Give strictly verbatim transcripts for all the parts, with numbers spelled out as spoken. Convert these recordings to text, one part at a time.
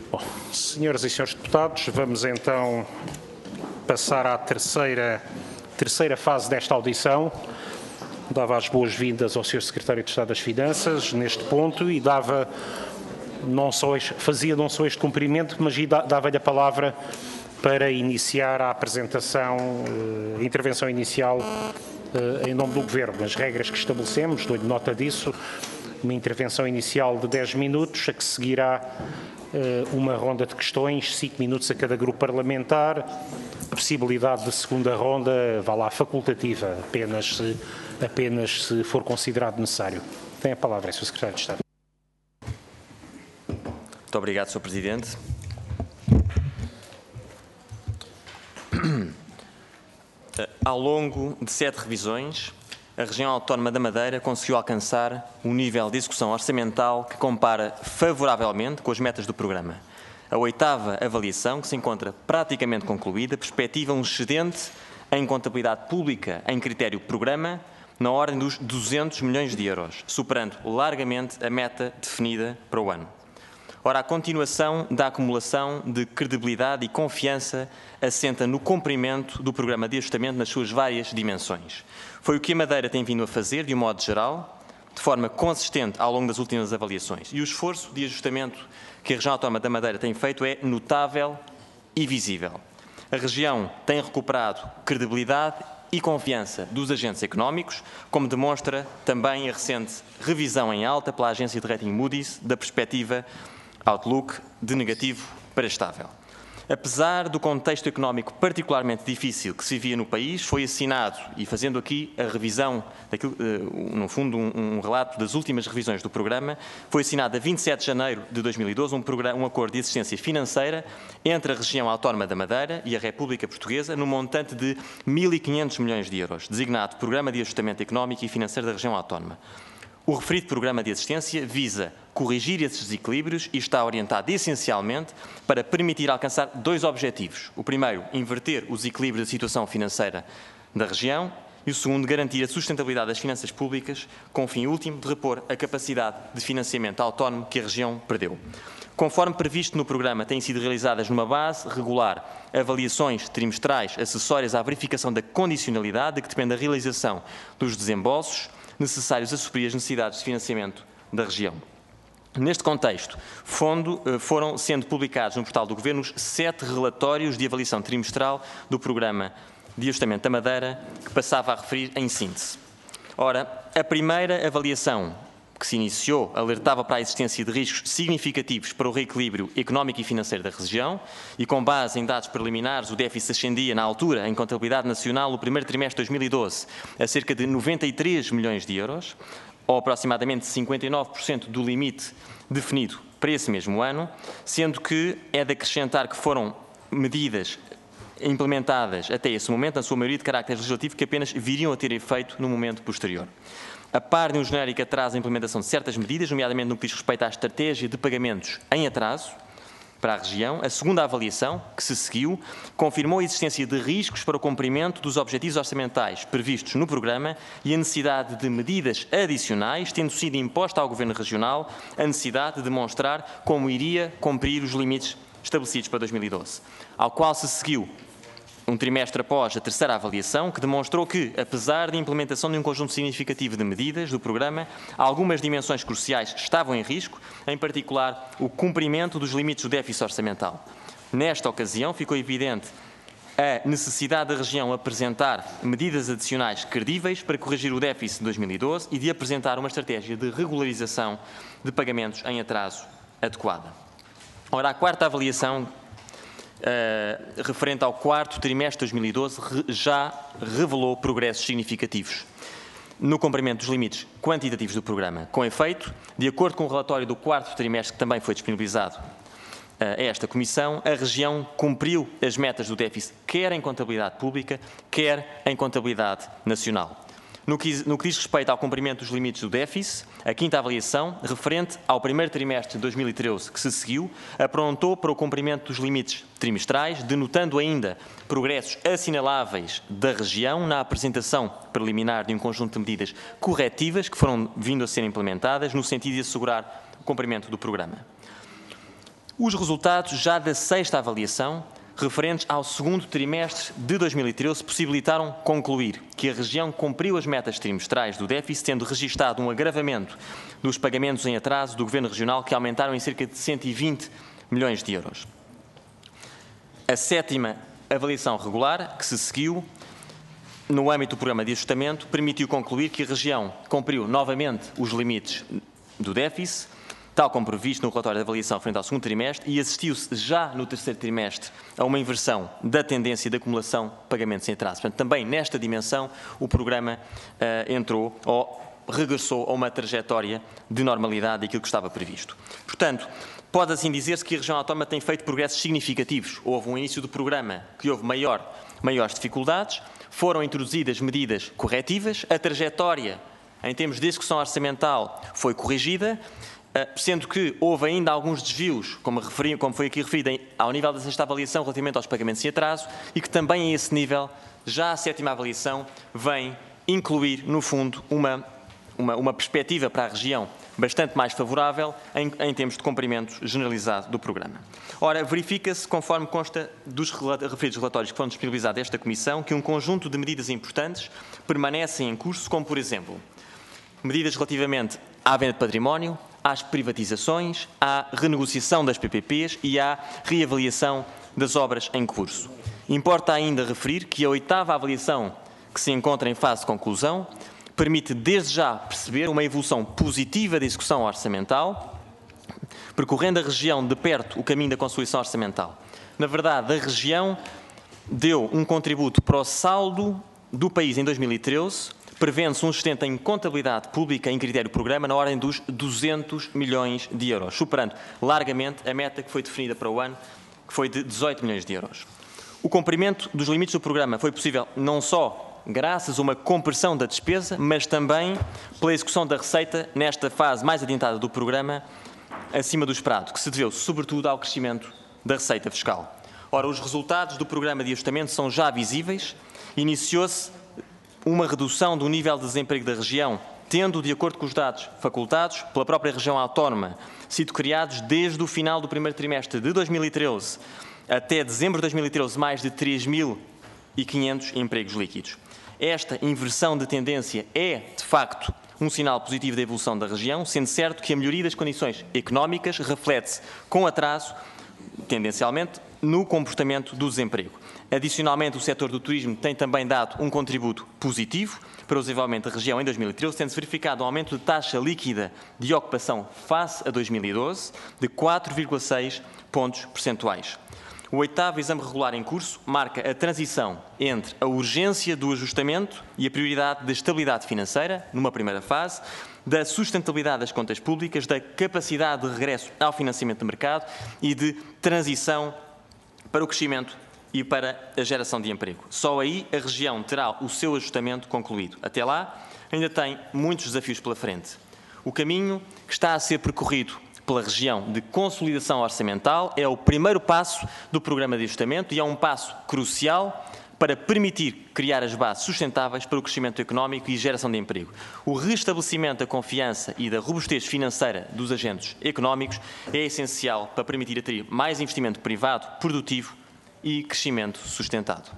Bom, senhoras e senhores deputados, vamos então passar à terceira, terceira fase desta audição. Dava as boas-vindas ao senhor Secretário de Estado das Finanças neste ponto e dava não só este, fazia não só este cumprimento, mas dava-lhe a palavra para iniciar a apresentação, a intervenção inicial em nome do Governo. As regras que estabelecemos, dou-lhe nota disso, uma intervenção inicial de dez minutos, a que seguirá uma ronda de questões, cinco minutos a cada grupo parlamentar, possibilidade de segunda ronda, vá lá, facultativa, apenas se, apenas se for considerado necessário. Tem a palavra, senhor Secretário de Estado. Muito obrigado, senhor Presidente. Ao longo de sete revisões, a região autónoma da Madeira conseguiu alcançar um nível de execução orçamental que compara favoravelmente com as metas do programa. A oitava avaliação, que se encontra praticamente concluída, perspectiva um excedente em contabilidade pública em critério programa na ordem dos duzentos milhões de euros, superando largamente a meta definida para o ano. Ora, a continuação da acumulação de credibilidade e confiança assenta no cumprimento do programa de ajustamento nas suas várias dimensões. Foi o que a Madeira tem vindo a fazer, de um modo geral, de forma consistente ao longo das últimas avaliações. E o esforço de ajustamento que a região autónoma da Madeira tem feito é notável e visível. A região tem recuperado credibilidade e confiança dos agentes económicos, como demonstra também a recente revisão em alta pela agência de rating Moody's da perspectiva Outlook de negativo para estável. Apesar do contexto económico particularmente difícil que se vivia no país, foi assinado, e fazendo aqui a revisão, daquilo, no fundo um, um relato das últimas revisões do programa, foi assinado a vinte e sete de janeiro de dois mil e doze um, programa, um acordo de assistência financeira entre a região autónoma da Madeira e a República Portuguesa no montante de mil e quinhentos milhões de euros, designado Programa de Ajustamento Económico e Financeiro da região autónoma. O referido programa de assistência visa corrigir esses desequilíbrios e está orientado essencialmente para permitir alcançar dois objetivos. O primeiro, inverter o desequilíbrio da situação financeira da região e o segundo, garantir a sustentabilidade das finanças públicas com o fim último de repor a capacidade de financiamento autónomo que a região perdeu. Conforme previsto no programa, têm sido realizadas numa base regular avaliações trimestrais acessórias à verificação da condicionalidade de que depende a realização dos desembolsos necessários a suprir as necessidades de financiamento da região. Neste contexto, fundo, foram sendo publicados no portal do Governo os sete relatórios de avaliação trimestral do Programa de Ajustamento da Madeira, que passava a referir em síntese. Ora, a primeira avaliação que se iniciou alertava para a existência de riscos significativos para o reequilíbrio económico e financeiro da região e, com base em dados preliminares, o déficit ascendia na altura, em contabilidade nacional, no primeiro trimestre de dois mil e doze, a cerca de noventa e três milhões de euros, ou aproximadamente cinquenta e nove por cento do limite definido para esse mesmo ano, sendo que é de acrescentar que foram medidas implementadas até esse momento, na sua maioria de caráter legislativo, que apenas viriam a ter efeito no momento posterior. A par de um genérico atraso na implementação de certas medidas, nomeadamente no que diz respeito à estratégia de pagamentos em atraso para a região, a segunda avaliação, que se seguiu, confirmou a existência de riscos para o cumprimento dos objetivos orçamentais previstos no programa e a necessidade de medidas adicionais, tendo sido imposta ao Governo Regional a necessidade de demonstrar como iria cumprir os limites estabelecidos para dois mil e doze, ao qual se seguiu um trimestre após a terceira avaliação, que demonstrou que, apesar da implementação de um conjunto significativo de medidas do programa, algumas dimensões cruciais estavam em risco, em particular o cumprimento dos limites do déficit orçamental. Nesta ocasião, ficou evidente a necessidade da região apresentar medidas adicionais credíveis para corrigir o déficit de dois mil e doze e de apresentar uma estratégia de regularização de pagamentos em atraso adequada. Ora, a quarta avaliação, Uh, referente ao quarto trimestre de dois mil e doze, re, já revelou progressos significativos no cumprimento dos limites quantitativos do programa. Com efeito, de acordo com o relatório do quarto trimestre, que também foi disponibilizado uh, a esta Comissão, a região cumpriu as metas do déficit, quer em contabilidade pública, quer em contabilidade nacional. No que, no que diz respeito ao cumprimento dos limites do déficit, a quinta avaliação, referente ao primeiro trimestre de dois mil e treze que se seguiu, aprontou para o cumprimento dos limites trimestrais, denotando ainda progressos assinaláveis da região na apresentação preliminar de um conjunto de medidas corretivas que foram vindo a ser implementadas no sentido de assegurar o cumprimento do programa. Os resultados já da sexta avaliação, referentes ao segundo trimestre de dois mil e treze, possibilitaram concluir que a região cumpriu as metas trimestrais do déficit, tendo registado um agravamento dos pagamentos em atraso do Governo Regional, que aumentaram em cerca de cento e vinte milhões de euros. A sétima avaliação regular, que se seguiu no âmbito do programa de ajustamento, permitiu concluir que a região cumpriu novamente os limites do déficit, tal como previsto no relatório de avaliação frente ao segundo trimestre, e assistiu-se já no terceiro trimestre a uma inversão da tendência de acumulação de pagamentos em atraso. Portanto, também nesta dimensão o programa uh, entrou ou regressou a uma trajetória de normalidade daquilo que estava previsto. Portanto, pode assim dizer-se que a região autónoma tem feito progressos significativos. Houve um início do programa que houve maior, maiores dificuldades, foram introduzidas medidas corretivas, a trajetória em termos de execução orçamental foi corrigida, sendo que houve ainda alguns desvios, como, referi, como foi aqui referido, ao nível da sexta avaliação relativamente aos pagamentos em atraso, e que também a esse nível, já a sétima avaliação vem incluir, no fundo, uma, uma, uma perspectiva para a região bastante mais favorável em, em termos de cumprimento generalizado do programa. Ora, verifica-se, conforme consta dos referidos relatórios que foram disponibilizados a esta Comissão, que um conjunto de medidas importantes permanecem em curso, como, por exemplo, medidas relativamente à venda de património, às privatizações, à renegociação das P P Ps e à reavaliação das obras em curso. Importa ainda referir que a oitava avaliação, que se encontra em fase de conclusão, permite desde já perceber uma evolução positiva da execução orçamental, percorrendo a região de perto o caminho da consolidação orçamental. Na verdade, a região deu um contributo para o saldo do país em dois mil e treze, prevendo-se um sustento em contabilidade pública em critério programa na ordem dos duzentos milhões de euros, superando largamente a meta que foi definida para o ano, que foi de dezoito milhões de euros. O cumprimento dos limites do programa foi possível não só graças a uma compressão da despesa, mas também pela execução da receita nesta fase mais adiantada do programa, acima do esperado, que se deveu sobretudo ao crescimento da receita fiscal. Ora, os resultados do programa de ajustamento são já visíveis. Iniciou-se uma redução do nível de desemprego da região, tendo, de acordo com os dados facultados pela própria região autónoma, sido criados desde o final do primeiro trimestre de dois mil e treze até dezembro de dois mil e treze mais de três mil e quinhentos empregos líquidos. Esta inversão de tendência é, de facto, um sinal positivo da evolução da região, sendo certo que a melhoria das condições económicas reflete-se com atraso, tendencialmente, no comportamento do desemprego. Adicionalmente, o setor do turismo tem também dado um contributo positivo para o desenvolvimento da região em dois mil e treze, tendo-se verificado um aumento de taxa líquida de ocupação face a dois mil e doze de quatro vírgula seis pontos percentuais. O oitavo exame regular em curso marca a transição entre a urgência do ajustamento e a prioridade da estabilidade financeira, numa primeira fase, da sustentabilidade das contas públicas, da capacidade de regresso ao financiamento de mercado e de transição para o crescimento e para a geração de emprego. Só aí a região terá o seu ajustamento concluído. Até lá, ainda tem muitos desafios pela frente. O caminho que está a ser percorrido pela região de consolidação orçamental é o primeiro passo do programa de ajustamento e é um passo crucial para permitir criar as bases sustentáveis para o crescimento económico e geração de emprego. O restabelecimento da confiança e da robustez financeira dos agentes económicos é essencial para permitir atrair mais investimento privado, produtivo e crescimento sustentado.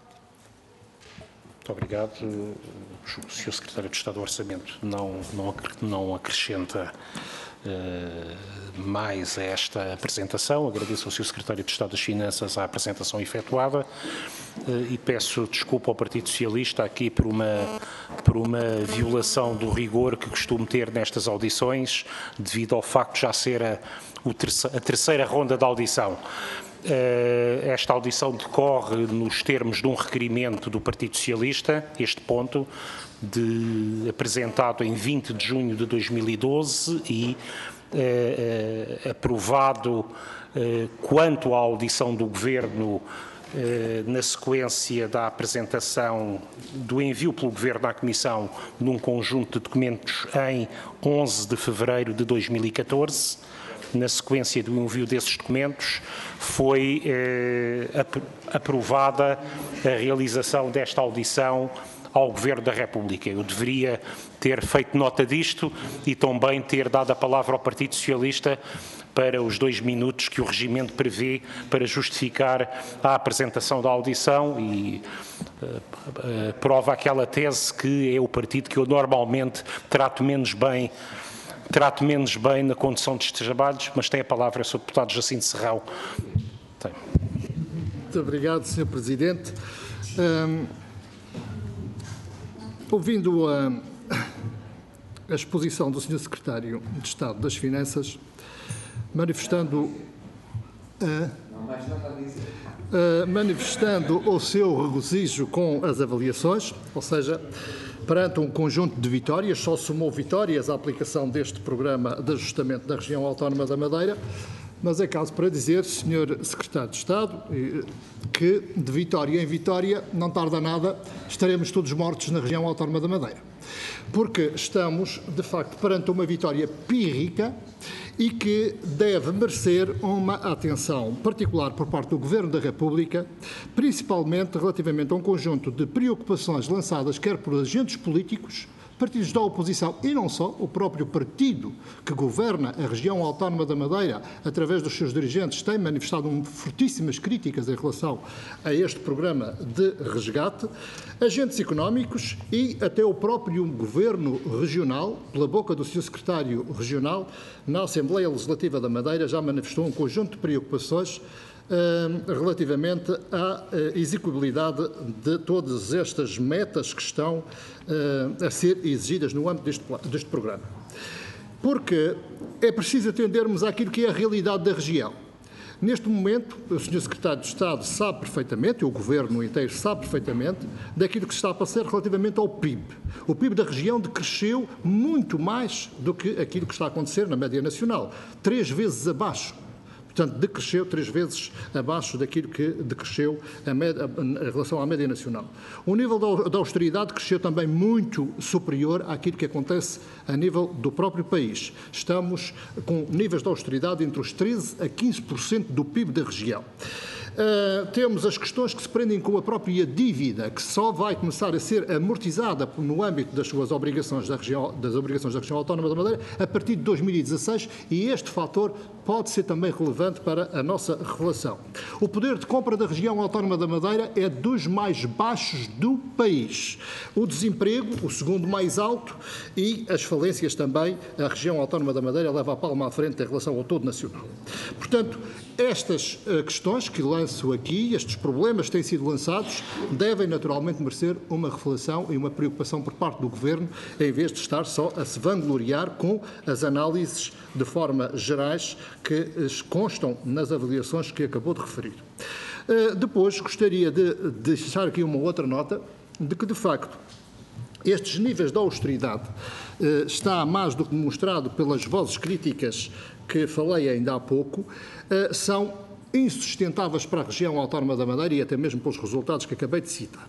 Muito obrigado. O senhor Secretário de Estado do Orçamento não, não, não acrescenta uh, mais a esta apresentação. Agradeço ao senhor Secretário de Estado das Finanças a apresentação efetuada uh, e peço desculpa ao Partido Socialista aqui por uma, por uma violação do rigor que costumo ter nestas audições, devido ao facto de já ser a, o terce, a terceira ronda de audição. Esta audição decorre nos termos de um requerimento do Partido Socialista, este ponto, de, apresentado em vinte de junho de dois mil e doze e eh, aprovado eh, quanto à audição do Governo eh, na sequência da apresentação do envio pelo Governo à Comissão num conjunto de documentos em onze de fevereiro de dois mil e catorze. Na sequência do envio desses documentos, foi eh, ap aprovada a realização desta audição ao Governo da República. Eu deveria ter feito nota disto e também ter dado a palavra ao Partido Socialista para os dois minutos que o regimento prevê para justificar a apresentação da audição e uh, uh, prova aquela tese que é o partido que eu normalmente trato menos bem, trato menos bem na condução destes trabalhos, mas tem a palavra o senhor Deputado Jacinto Serrão. Tem. Muito obrigado, senhor Presidente. Um, ouvindo a, a exposição do senhor Secretário de Estado das Finanças, manifestando, uh, uh, manifestando o seu regozijo com as avaliações, ou seja, perante um conjunto de vitórias, só somou vitórias à aplicação deste programa de ajustamento da região autónoma da Madeira, mas é caso para dizer, senhor Secretário de Estado, que de vitória em vitória, não tarda nada, estaremos todos mortos na região autónoma da Madeira. Porque estamos, de facto, perante uma vitória pírrica e que deve merecer uma atenção particular por parte do Governo da República, principalmente relativamente a um conjunto de preocupações lançadas quer por agentes políticos, partidos da oposição e não só, o próprio partido que governa a região autónoma da Madeira, através dos seus dirigentes, tem manifestado um, fortíssimas críticas em relação a este programa de resgate, agentes económicos e até o próprio governo regional, pela boca do senhor Secretário Regional, na Assembleia Legislativa da Madeira, já manifestou um conjunto de preocupações Uh, relativamente à uh, execuibilidade de todas estas metas que estão uh, a ser exigidas no âmbito deste, deste programa. Porque é preciso atendermos àquilo que é a realidade da região. Neste momento, o senhor Secretário de Estado sabe perfeitamente, e o Governo inteiro sabe perfeitamente, daquilo que se está a passar relativamente ao P I B. O P I B da região decresceu muito mais do que aquilo que está a acontecer na média nacional, três vezes abaixo. Portanto, decresceu três vezes abaixo daquilo que decresceu a média, a, em relação à média nacional. O nível da, da austeridade cresceu também muito superior àquilo que acontece a nível do próprio país. Estamos com níveis de austeridade entre os treze a quinze por cento do P I B da região. Uh, temos as questões que se prendem com a própria dívida, que só vai começar a ser amortizada no âmbito das suas obrigações da região, das obrigações da região autónoma da Madeira a partir de dois mil e dezasseis, e este fator pode ser também relevante para a nossa relação. O poder de compra da região autónoma da Madeira é dos mais baixos do país. O desemprego, o segundo mais alto, e as falências também, a região autónoma da Madeira leva a palma à frente em relação ao todo nacional. Portanto, estas uh, questões que lanço aqui, estes problemas que têm sido lançados, devem naturalmente merecer uma reflexão e uma preocupação por parte do Governo, em vez de estar só a se vangloriar com as análises de forma gerais que constam nas avaliações que acabou de referir. Uh, depois, gostaria de, de deixar aqui uma outra nota, de que, de facto, estes níveis de austeridade uh, está mais do que demonstrado pelas vozes críticas que falei ainda há pouco, uh, são insustentáveis para a região autónoma da Madeira e até mesmo pelos resultados que acabei de citar.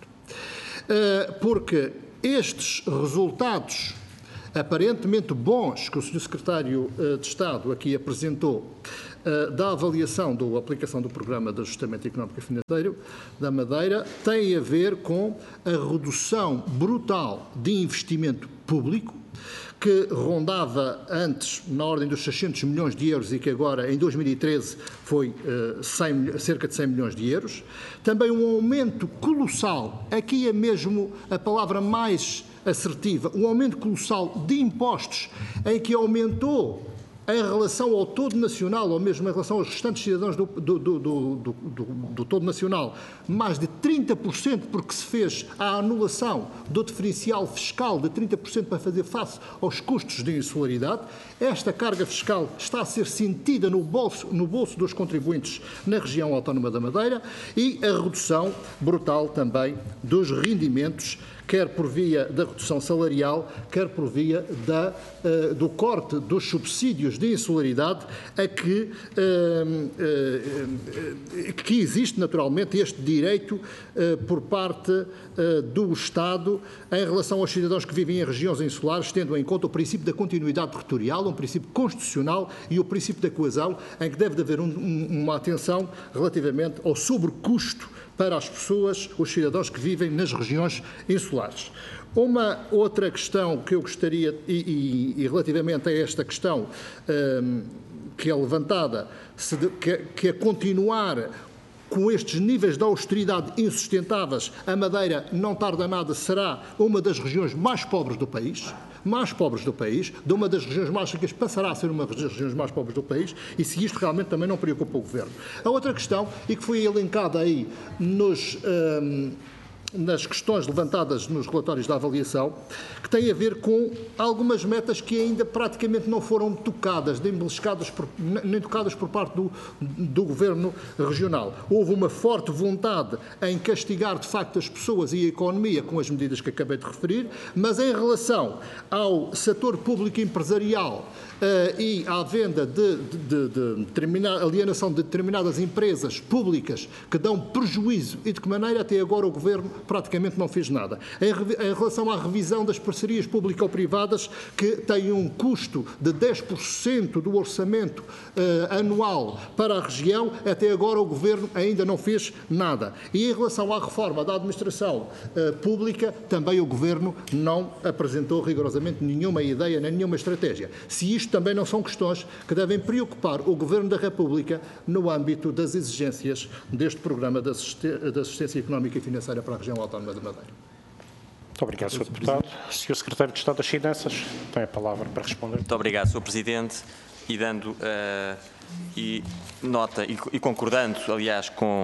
Uh, porque estes resultados aparentemente bons que o senhor Secretário uh, de Estado aqui apresentou uh, da avaliação da aplicação do Programa de Ajustamento Económico e Financeiro da Madeira têm a ver com a redução brutal de investimento público, que rondava antes na ordem dos seiscentos milhões de euros e que agora, em dois mil e treze, foi uh, cem, cerca de cem milhões de euros. Também um aumento colossal, aqui é mesmo a palavra mais assertiva, um aumento colossal de impostos, em que aumentou em relação ao todo nacional, ou mesmo em relação aos restantes cidadãos do, do, do, do, do, do todo nacional, mais de trinta por cento, porque se fez a anulação do diferencial fiscal de trinta por cento para fazer face aos custos de insularidade. Esta carga fiscal está a ser sentida no bolso, no bolso dos contribuintes na região autónoma da Madeira, e a redução brutal também dos rendimentos, quer por via da redução salarial, quer por via da, uh, do corte dos subsídios de insularidade, a que, uh, uh, uh, que existe naturalmente este direito uh, por parte uh, do Estado em relação aos cidadãos que vivem em regiões insulares, tendo em conta o princípio da continuidade territorial, um princípio constitucional, e o princípio da coesão, em que deve haver um, um, uma atenção relativamente ao sobrecusto para as pessoas, os cidadãos que vivem nas regiões insulares. Soares. Uma outra questão que eu gostaria, e, e, e relativamente a esta questão um, que é levantada, se de, que, que é continuar com estes níveis de austeridade insustentáveis, a Madeira, não tarda nada, será uma das regiões mais pobres do país, mais pobres do país, de uma das regiões mais ricas passará a ser uma das regiões mais pobres do país, e se isto realmente também não preocupa o Governo. A outra questão, e que foi elencada aí nos... Um, nas questões levantadas nos relatórios da avaliação, que tem a ver com algumas metas que ainda praticamente não foram tocadas, nem beliscadas, por, nem tocadas por parte do, do Governo regional. Houve uma forte vontade em castigar, de facto, as pessoas e a economia com as medidas que acabei de referir, mas em relação ao setor público empresarial uh, e à venda de, de, de, de determinada, alienação de determinadas empresas públicas que dão prejuízo e de que maneira até agora o Governo praticamente não fez nada. Em, em relação à revisão das parcerias público-privadas, que têm um custo de dez por cento do orçamento uh, anual para a região, até agora o Governo ainda não fez nada. E em relação à reforma da administração uh, pública, também o Governo não apresentou rigorosamente nenhuma ideia, nem nenhuma estratégia. Se isto também não são questões que devem preocupar o Governo da República no âmbito das exigências deste programa de assistência económica e financeira para a região Autónoma da Madeira. Muito obrigado, senhor Deputado. senhor Secretário de Estado das Finanças tem a palavra para responder. Muito obrigado, senhor Presidente. E dando uh, e nota e, e concordando, aliás, com uh,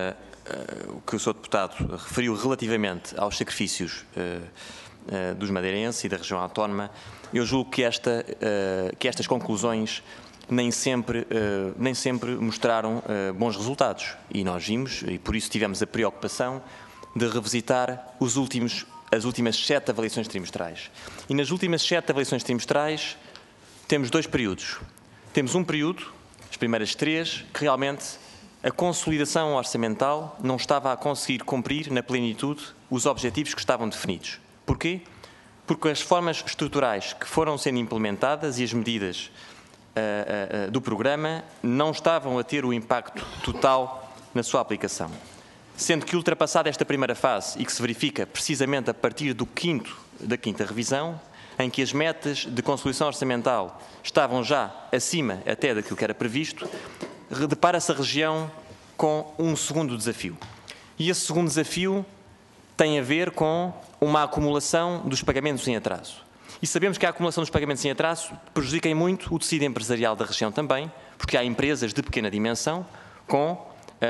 uh, o que o senhor Deputado referiu relativamente aos sacrifícios uh, uh, dos madeirenses e da região autónoma, eu julgo que, esta, uh, que estas conclusões nem sempre, uh, nem sempre mostraram uh, bons resultados. E nós vimos, e por isso tivemos a preocupação de revisitar os últimos, as últimas sete avaliações trimestrais. E nas últimas sete avaliações trimestrais temos dois períodos. Temos um período, as primeiras três, que realmente a consolidação orçamental não estava a conseguir cumprir na plenitude os objetivos que estavam definidos. Porquê? Porque as reformas estruturais que foram sendo implementadas e as medidas uh, uh, uh, do programa não estavam a ter o impacto total na sua aplicação. Sendo que ultrapassada esta primeira fase e que se verifica precisamente a partir do quinto, da quinta revisão, em que as metas de consolidação orçamental estavam já acima até daquilo que era previsto, depara-se a região com um segundo desafio. E esse segundo desafio tem a ver com uma acumulação dos pagamentos em atraso. E sabemos que a acumulação dos pagamentos em atraso prejudica muito o tecido empresarial da região também, porque há empresas de pequena dimensão com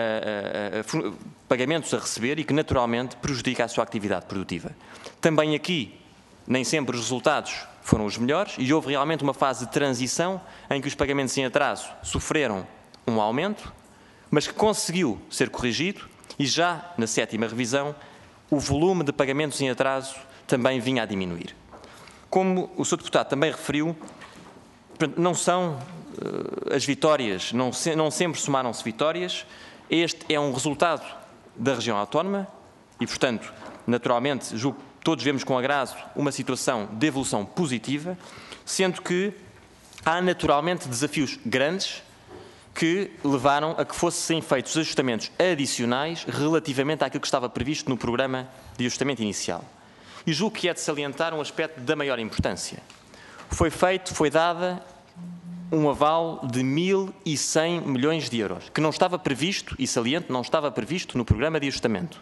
Uh, uh, uh, pagamentos a receber e que naturalmente prejudica a sua atividade produtiva. Também aqui, nem sempre os resultados foram os melhores e houve realmente uma fase de transição em que os pagamentos em atraso sofreram um aumento, mas que conseguiu ser corrigido e já na sétima revisão o volume de pagamentos em atraso também vinha a diminuir. Como o senhor Deputado também referiu, não são uh, as vitórias, não, se, não sempre somaram-se vitórias. Este é um resultado da região autónoma e, portanto, naturalmente, julgo que todos vemos com agrado uma situação de evolução positiva, sendo que há naturalmente desafios grandes que levaram a que fossem feitos ajustamentos adicionais relativamente àquilo que estava previsto no programa de ajustamento inicial. E julgo que é de salientar um aspecto da maior importância. Foi feito, foi dada um aval de mil e cem milhões de euros, que não estava previsto, e saliente, não estava previsto no programa de ajustamento.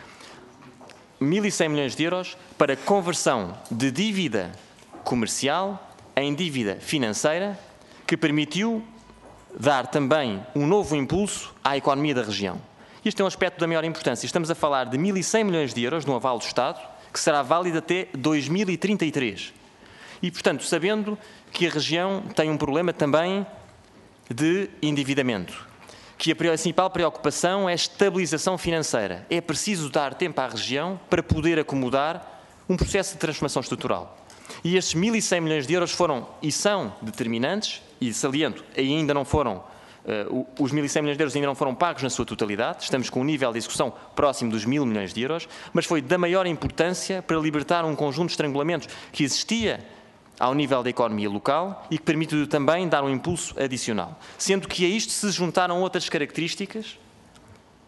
mil e cem milhões de euros para conversão de dívida comercial em dívida financeira, que permitiu dar também um novo impulso à economia da região. Este é um aspecto da maior importância. Estamos a falar de mil e cem milhões de euros num aval do Estado, que será válido até dois mil e trinta e três. E, portanto, sabendo que a região tem um problema também de endividamento, que a principal preocupação é a estabilização financeira. É preciso dar tempo à região para poder acomodar um processo de transformação estrutural. E estes mil e cem milhões de euros foram e são determinantes, e saliento, ainda não foram, uh, os mil e cem milhões de euros ainda não foram pagos na sua totalidade, estamos com um nível de execução próximo dos mil milhões de euros, mas foi da maior importância para libertar um conjunto de estrangulamentos que existia ao nível da economia local e que permitiu também dar um impulso adicional. Sendo que a isto se juntaram outras características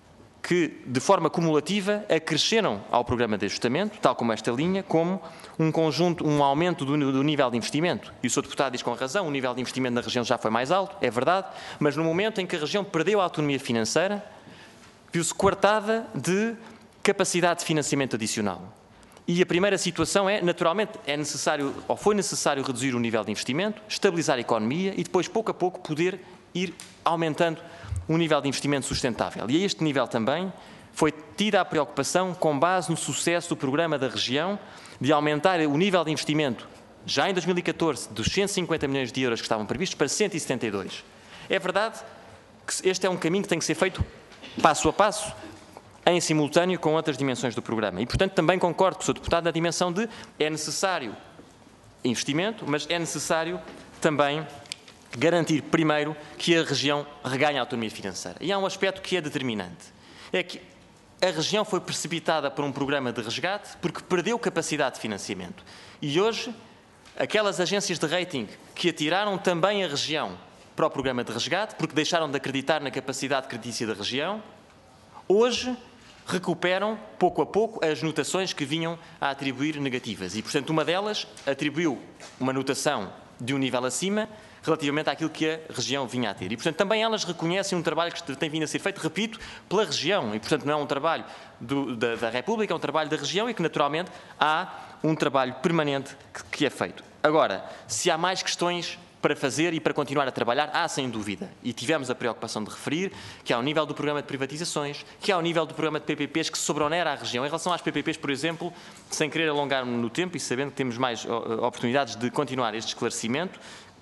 que, de forma cumulativa, acresceram ao programa de ajustamento, tal como esta linha, como um conjunto, um aumento do, do nível de investimento. E o senhor Deputado diz com razão, o nível de investimento na região já foi mais alto, é verdade, mas no momento em que a região perdeu a autonomia financeira, viu-se coartada de capacidade de financiamento adicional. E a primeira situação é, naturalmente, é necessário, ou foi necessário reduzir o nível de investimento, estabilizar a economia e depois, pouco a pouco, poder ir aumentando um nível de investimento sustentável. E a este nível também foi tida a preocupação, com base no sucesso do programa da região, de aumentar o nível de investimento, já em dois mil e catorze, dos cento e cinquenta milhões de euros que estavam previstos, para cento e setenta e dois. É verdade que este é um caminho que tem que ser feito passo a passo, em simultâneo com outras dimensões do programa. E, portanto, também concordo com o senhor Deputado na dimensão de é necessário investimento, mas é necessário também garantir, primeiro, que a região reganhe a autonomia financeira. E há um aspecto que é determinante. É que a região foi precipitada por um programa de resgate porque perdeu capacidade de financiamento. E hoje, aquelas agências de rating que atiraram também a região para o programa de resgate, porque deixaram de acreditar na capacidade creditícia da região, hoje recuperam, pouco a pouco, as notações que vinham a atribuir negativas. E, portanto, uma delas atribuiu uma notação de um nível acima relativamente àquilo que a região vinha a ter. E, portanto, também elas reconhecem um trabalho que tem vindo a ser feito, repito, pela região. E, portanto, não é um trabalho do, da, da República, é um trabalho da região e que, naturalmente, há um trabalho permanente que, que é feito. Agora, se há mais questões para fazer e para continuar a trabalhar, há sem dúvida. E tivemos a preocupação de referir que há o nível do programa de privatizações, que há o nível do programa de P P Ps que sobreonera a região. Em relação às P P Ps, por exemplo, sem querer alongar-me no tempo e sabendo que temos mais oportunidades de continuar este esclarecimento,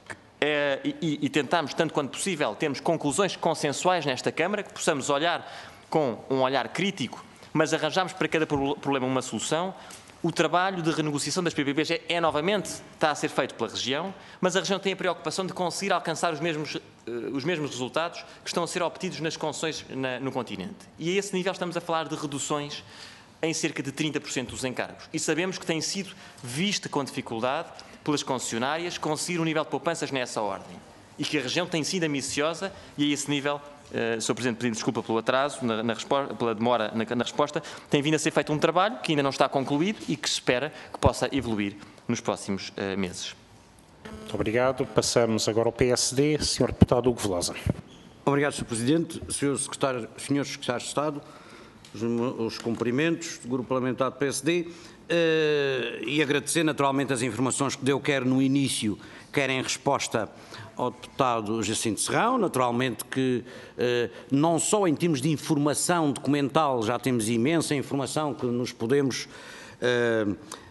é, e, e tentarmos, tanto quanto possível, termos conclusões consensuais nesta Câmara, que possamos olhar com um olhar crítico, mas arranjarmos para cada problema uma solução. O trabalho de renegociação das P P Ps é, é novamente, está a ser feito pela região, mas a região tem a preocupação de conseguir alcançar os mesmos, uh, os mesmos resultados que estão a ser obtidos nas concessões na, no continente. E a esse nível estamos a falar de reduções em cerca de trinta por cento dos encargos. E sabemos que tem sido vista com dificuldade pelas concessionárias conseguir um nível de poupanças nessa ordem. E que a região tem sido ambiciosa e a esse nível, Uh, senhor Presidente, pedindo desculpa pelo atraso, na, na pela demora na, na resposta, tem vindo a ser feito um trabalho que ainda não está concluído e que se espera que possa evoluir nos próximos uh, meses. Muito obrigado. Passamos agora ao P S D. senhor Deputado Hugo Velosa. Obrigado, senhor Presidente. senhor Secretário, senhores Secretários de Estado, os, os cumprimentos do Grupo Parlamentar do P S D uh, e agradecer naturalmente as informações que deu, quer no início, quer em resposta ao deputado Jacinto Serrão. Naturalmente que eh, não só em termos de informação documental, já temos imensa informação que nos podemos eh,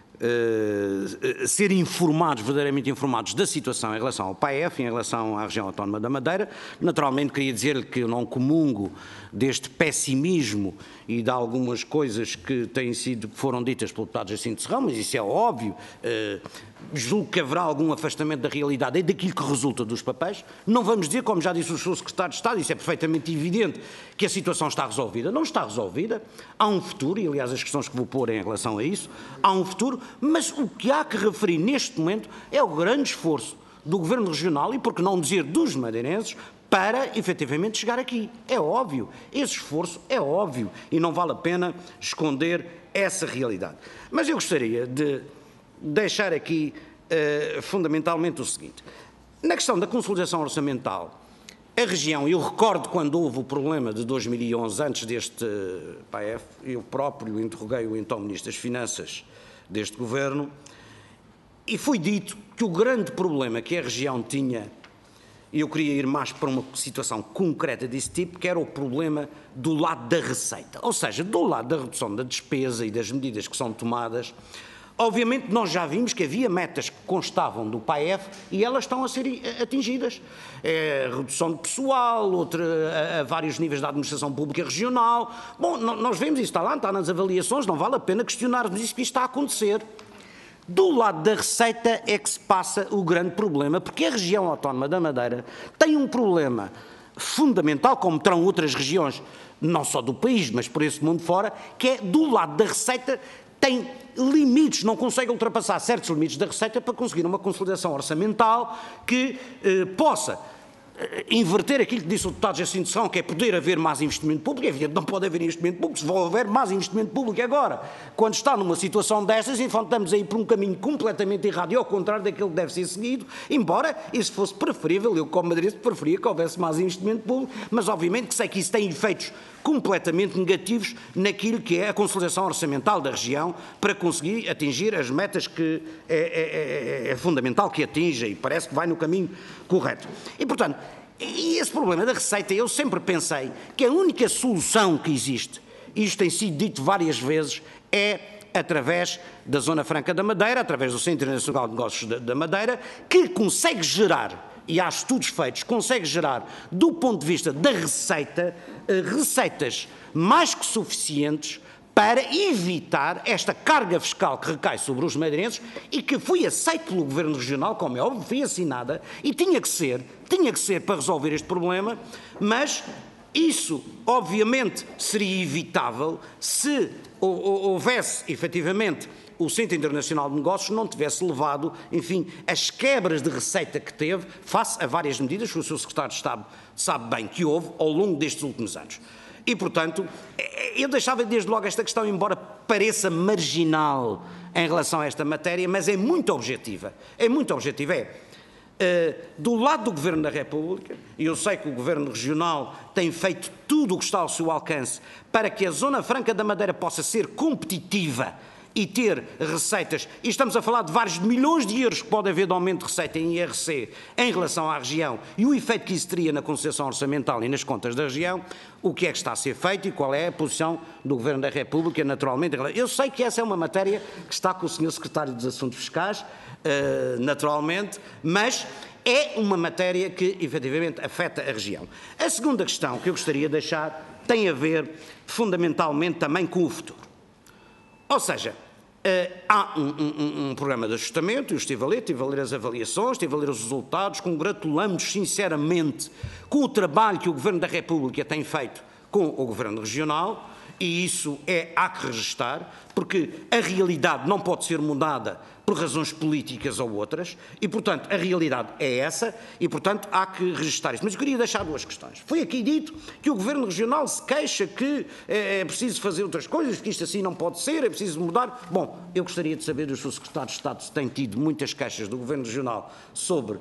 eh, ser informados, verdadeiramente informados da situação em relação ao P A E F, em relação à região autónoma da Madeira. Naturalmente queria dizer-lhe que eu não comungo deste pessimismo e de algumas coisas que têm sido, que foram ditas pelo deputado Jacinto Serrão, mas isso é óbvio. Eh, julgo que haverá algum afastamento da realidade e daquilo que resulta dos papéis. Não vamos dizer, como já disse o senhor Secretário de Estado, isso é perfeitamente evidente, que a situação está resolvida. Não está resolvida. Há um futuro, e aliás as questões que vou pôr em relação a isso, há um futuro, mas o que há que referir neste momento é o grande esforço do Governo Regional, e por que não dizer dos madeirenses, para efetivamente chegar aqui. É óbvio, esse esforço é óbvio e não vale a pena esconder essa realidade. Mas eu gostaria de deixar aqui uh, fundamentalmente o seguinte. Na questão da consolidação orçamental, a região, eu recordo quando houve o problema de dois mil e onze, antes deste uh, P A E F, eu próprio interroguei o então Ministro das Finanças deste Governo, e foi dito que o grande problema que a região tinha, e eu queria ir mais para uma situação concreta desse tipo, que era o problema do lado da receita. Ou seja, do lado da redução da despesa e das medidas que são tomadas. Obviamente nós já vimos que havia metas que constavam do P A E F e elas estão a ser atingidas. É, redução de pessoal, outra, a, a vários níveis da administração pública regional. Bom, nós vemos isso, está lá, está nas avaliações, não vale a pena questionarmos isso, que isto está a acontecer. Do lado da receita é que se passa o grande problema, porque a região autónoma da Madeira tem um problema fundamental, como terão outras regiões, não só do país, mas por esse mundo fora, que é do lado da receita tem limites, não consegue ultrapassar certos limites da receita para conseguir uma consolidação orçamental que eh, possa inverter aquilo que disse o deputado Jacinto Serrão, que é poder haver mais investimento público. É evidente que não pode haver investimento público, se vai haver mais investimento público agora. Quando está numa situação destas, então estamos aí por um caminho completamente errado e ao contrário daquilo que deve ser seguido, embora isso fosse preferível, eu como madeirense preferia que houvesse mais investimento público, mas obviamente que sei que isso tem efeitos completamente negativos naquilo que é a consolidação orçamental da região para conseguir atingir as metas que é, é, é, é fundamental que atinja e parece que vai no caminho correto. E, portanto, e esse problema da receita, eu sempre pensei que a única solução que existe, e isto tem sido dito várias vezes, é através da Zona Franca da Madeira, através do Centro Internacional de Negócios da Madeira, que consegue gerar, e há estudos feitos, consegue gerar, do ponto de vista da receita, receitas mais que suficientes para evitar esta carga fiscal que recai sobre os madeirenses e que foi aceita pelo Governo Regional, como é óbvio, foi assinada, e tinha que ser, tinha que ser para resolver este problema, mas isso, obviamente, seria evitável se houvesse, efetivamente, o Centro Internacional de Negócios não tivesse levado, enfim, as quebras de receita que teve, face a várias medidas que o seu Secretário de Estado sabe bem que houve ao longo destes últimos anos. E, portanto, eu deixava desde logo esta questão, embora pareça marginal em relação a esta matéria, mas é muito objetiva. É muito objetiva. É, uh, do lado do Governo da República, e eu sei que o Governo Regional tem feito tudo o que está ao seu alcance para que a Zona Franca da Madeira possa ser competitiva e ter receitas, e estamos a falar de vários milhões de euros que pode haver de aumento de receita em I R C em relação à região e o efeito que isso teria na concessão orçamental e nas contas da região, o que é que está a ser feito e qual é a posição do Governo da República, naturalmente. Eu sei que essa é uma matéria que está com o senhor Secretário dos Assuntos Fiscais, uh, naturalmente, mas é uma matéria que efetivamente afeta a região. A segunda questão que eu gostaria de deixar tem a ver fundamentalmente também com o futuro. Ou seja, uh, há um, um, um programa de ajustamento, eu estive a ler, estive a ler as avaliações, estive a ler os resultados, congratulamos sinceramente com o trabalho que o Governo da República tem feito com o Governo Regional, e isso é, há que registar, porque a realidade não pode ser mudada por razões políticas ou outras, e, portanto, a realidade é essa, e, portanto, há que registar isso. Mas eu queria deixar duas questões. Foi aqui dito que o Governo Regional se queixa que é, é preciso fazer outras coisas, que isto assim não pode ser, é preciso mudar. Bom, eu gostaria de saber, o senhor Secretário de Estado tem tido muitas queixas do Governo Regional sobre uh,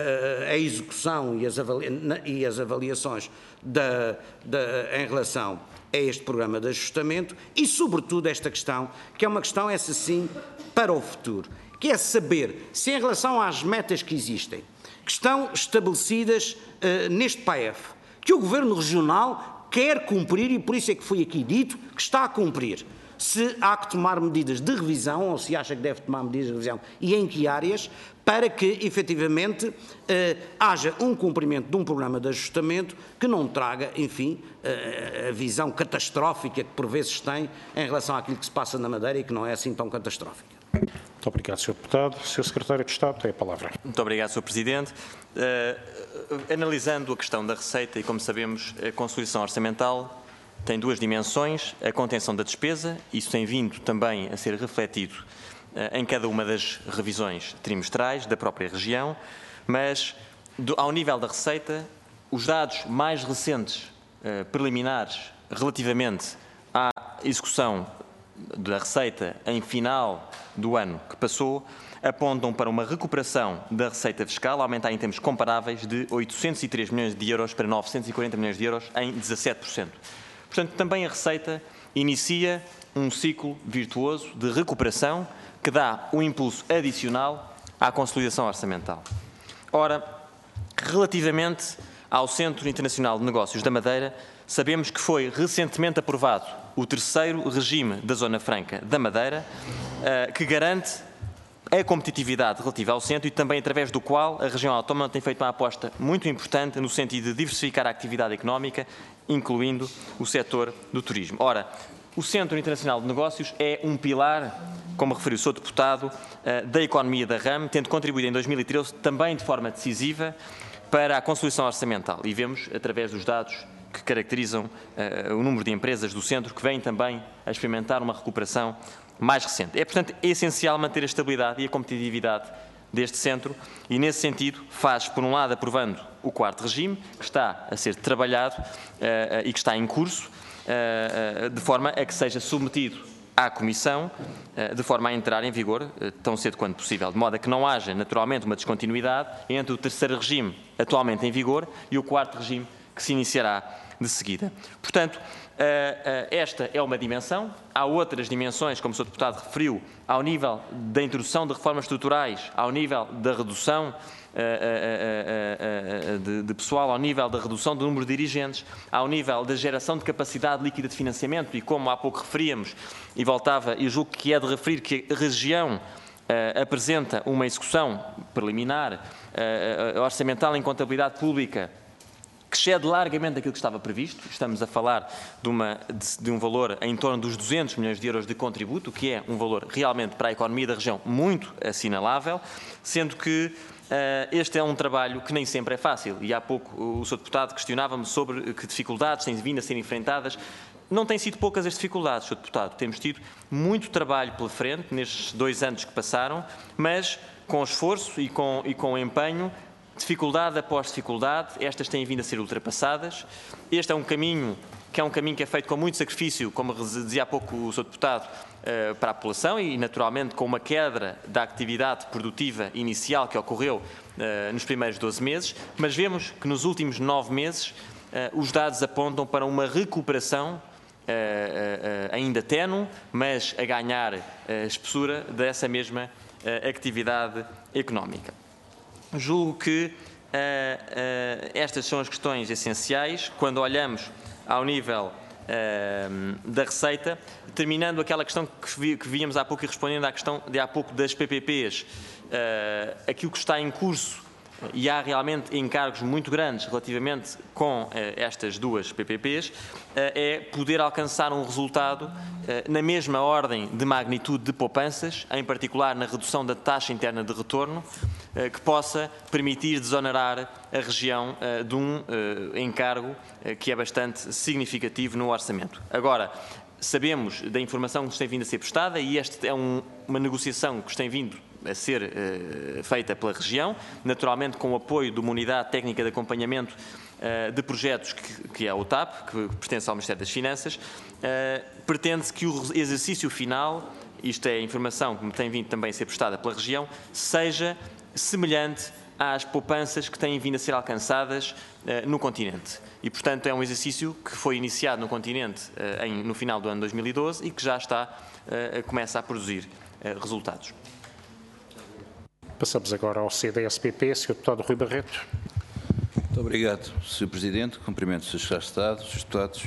a execução e as, avalia e as avaliações da, da, em relação a este programa de ajustamento e, sobretudo, esta questão, que é uma questão, essa sim, para o futuro, que é saber se, em relação às metas que existem, que estão estabelecidas uh, neste P A E F, que o Governo Regional quer cumprir, e por isso é que foi aqui dito que está a cumprir, se há que tomar medidas de revisão, ou se acha que deve tomar medidas de revisão, e em que áreas, para que, efetivamente, eh, haja um cumprimento de um programa de ajustamento que não traga, enfim, eh, a visão catastrófica que por vezes tem em relação àquilo que se passa na Madeira e que não é assim tão catastrófica. Muito obrigado, senhor Deputado. senhor Secretário de Estado, tem a palavra. Muito obrigado, senhor Presidente. Uh, analisando a questão da receita, e como sabemos, a consolidação orçamental tem duas dimensões, a contenção da despesa, isso tem vindo também a ser refletido uh, em cada uma das revisões trimestrais da própria região, mas do, ao nível da receita, os dados mais recentes, uh, preliminares, relativamente à execução da receita em final do ano que passou, apontam para uma recuperação da receita fiscal, aumentar em termos comparáveis de oitocentos e três milhões de euros para novecentos e quarenta milhões de euros em dezassete por cento. Portanto, também a receita inicia um ciclo virtuoso de recuperação que dá um impulso adicional à consolidação orçamental. Ora, relativamente ao Centro Internacional de Negócios da Madeira, sabemos que foi recentemente aprovado o terceiro regime da Zona Franca da Madeira, que garante a competitividade relativa ao centro e também através do qual a região autónoma tem feito uma aposta muito importante no sentido de diversificar a atividade económica, incluindo o setor do turismo. Ora, o Centro Internacional de Negócios é um pilar, como referiu o senhor Deputado, da economia da RAM, tendo contribuído em dois mil e treze também de forma decisiva para a consolidação orçamental. E vemos, através dos dados que caracterizam uh, o número de empresas do centro, que vêm também a experimentar uma recuperação mais recente. É, portanto, essencial manter a estabilidade e a competitividade deste centro e, nesse sentido, faz, por um lado, aprovando o quarto regime, que está a ser trabalhado uh, uh, e que está em curso, uh, uh, de forma a que seja submetido à Comissão, uh, de forma a entrar em vigor uh, tão cedo quanto possível, de modo a que não haja, naturalmente, uma descontinuidade entre o terceiro regime atualmente em vigor e o quarto regime que se iniciará de seguida. Portanto, esta é uma dimensão. Há outras dimensões, como o senhor Deputado referiu, ao nível da introdução de reformas estruturais, ao nível da redução de, de pessoal, ao nível da redução do número de dirigentes, ao nível da geração de capacidade líquida de financiamento e, como há pouco referíamos, e voltava, e julgo que é de referir que a região Uh, apresenta uma execução preliminar uh, uh, orçamental em contabilidade pública que excede largamente aquilo que estava previsto. Estamos a falar de, uma, de, de um valor em torno dos duzentos milhões de euros de contributo, que é um valor realmente para a economia da região muito assinalável, sendo que Uh, este é um trabalho que nem sempre é fácil, e há pouco o senhor Deputado questionava-me sobre que dificuldades têm vindo a ser enfrentadas. Não têm sido poucas as dificuldades, senhor Deputado. Temos tido muito trabalho pela frente nestes dois anos que passaram, mas com esforço e com, e com empenho, dificuldade após dificuldade, estas têm vindo a ser ultrapassadas. Este é um caminho que é um caminho que é feito com muito sacrifício, como dizia há pouco o senhor Deputado, para a população e, naturalmente, com uma queda da atividade produtiva inicial que ocorreu nos primeiros doze meses, mas vemos que nos últimos nove meses os dados apontam para uma recuperação ainda ténue, mas a ganhar espessura dessa mesma atividade económica. Julgo que estas são as questões essenciais quando olhamos ao nível uh, da receita, terminando aquela questão que, vi, que víamos há pouco e respondendo à questão de há pouco das P P Ps, uh, aquilo que está em curso, e há realmente encargos muito grandes relativamente com uh, estas duas P P Ps, uh, é poder alcançar um resultado uh, na mesma ordem de magnitude de poupanças, em particular na redução da taxa interna de retorno, uh, que possa permitir desonerar a região uh, de um uh, encargo uh, que é bastante significativo no orçamento. Agora, sabemos da informação que nos tem vindo a ser prestada e esta é um, uma negociação que nos tem vindo a ser uh, feita pela região, naturalmente com o apoio de uma unidade técnica de acompanhamento uh, de projetos que, que é a O T A P, que pertence ao Ministério das Finanças. Uh, pretende-se que o exercício final, isto é a informação que me tem vindo também a ser prestada pela região, seja semelhante às poupanças que têm vindo a ser alcançadas uh, no continente. E, portanto, é um exercício que foi iniciado no continente uh, em, no final do ano dois mil e doze e que já está, uh, começa a produzir uh, resultados. Passamos agora ao C D S P P, senhor Deputado Rui Barreto. Muito obrigado, senhor Presidente. Cumprimento os senhores Secretários de Estado, os Deputados.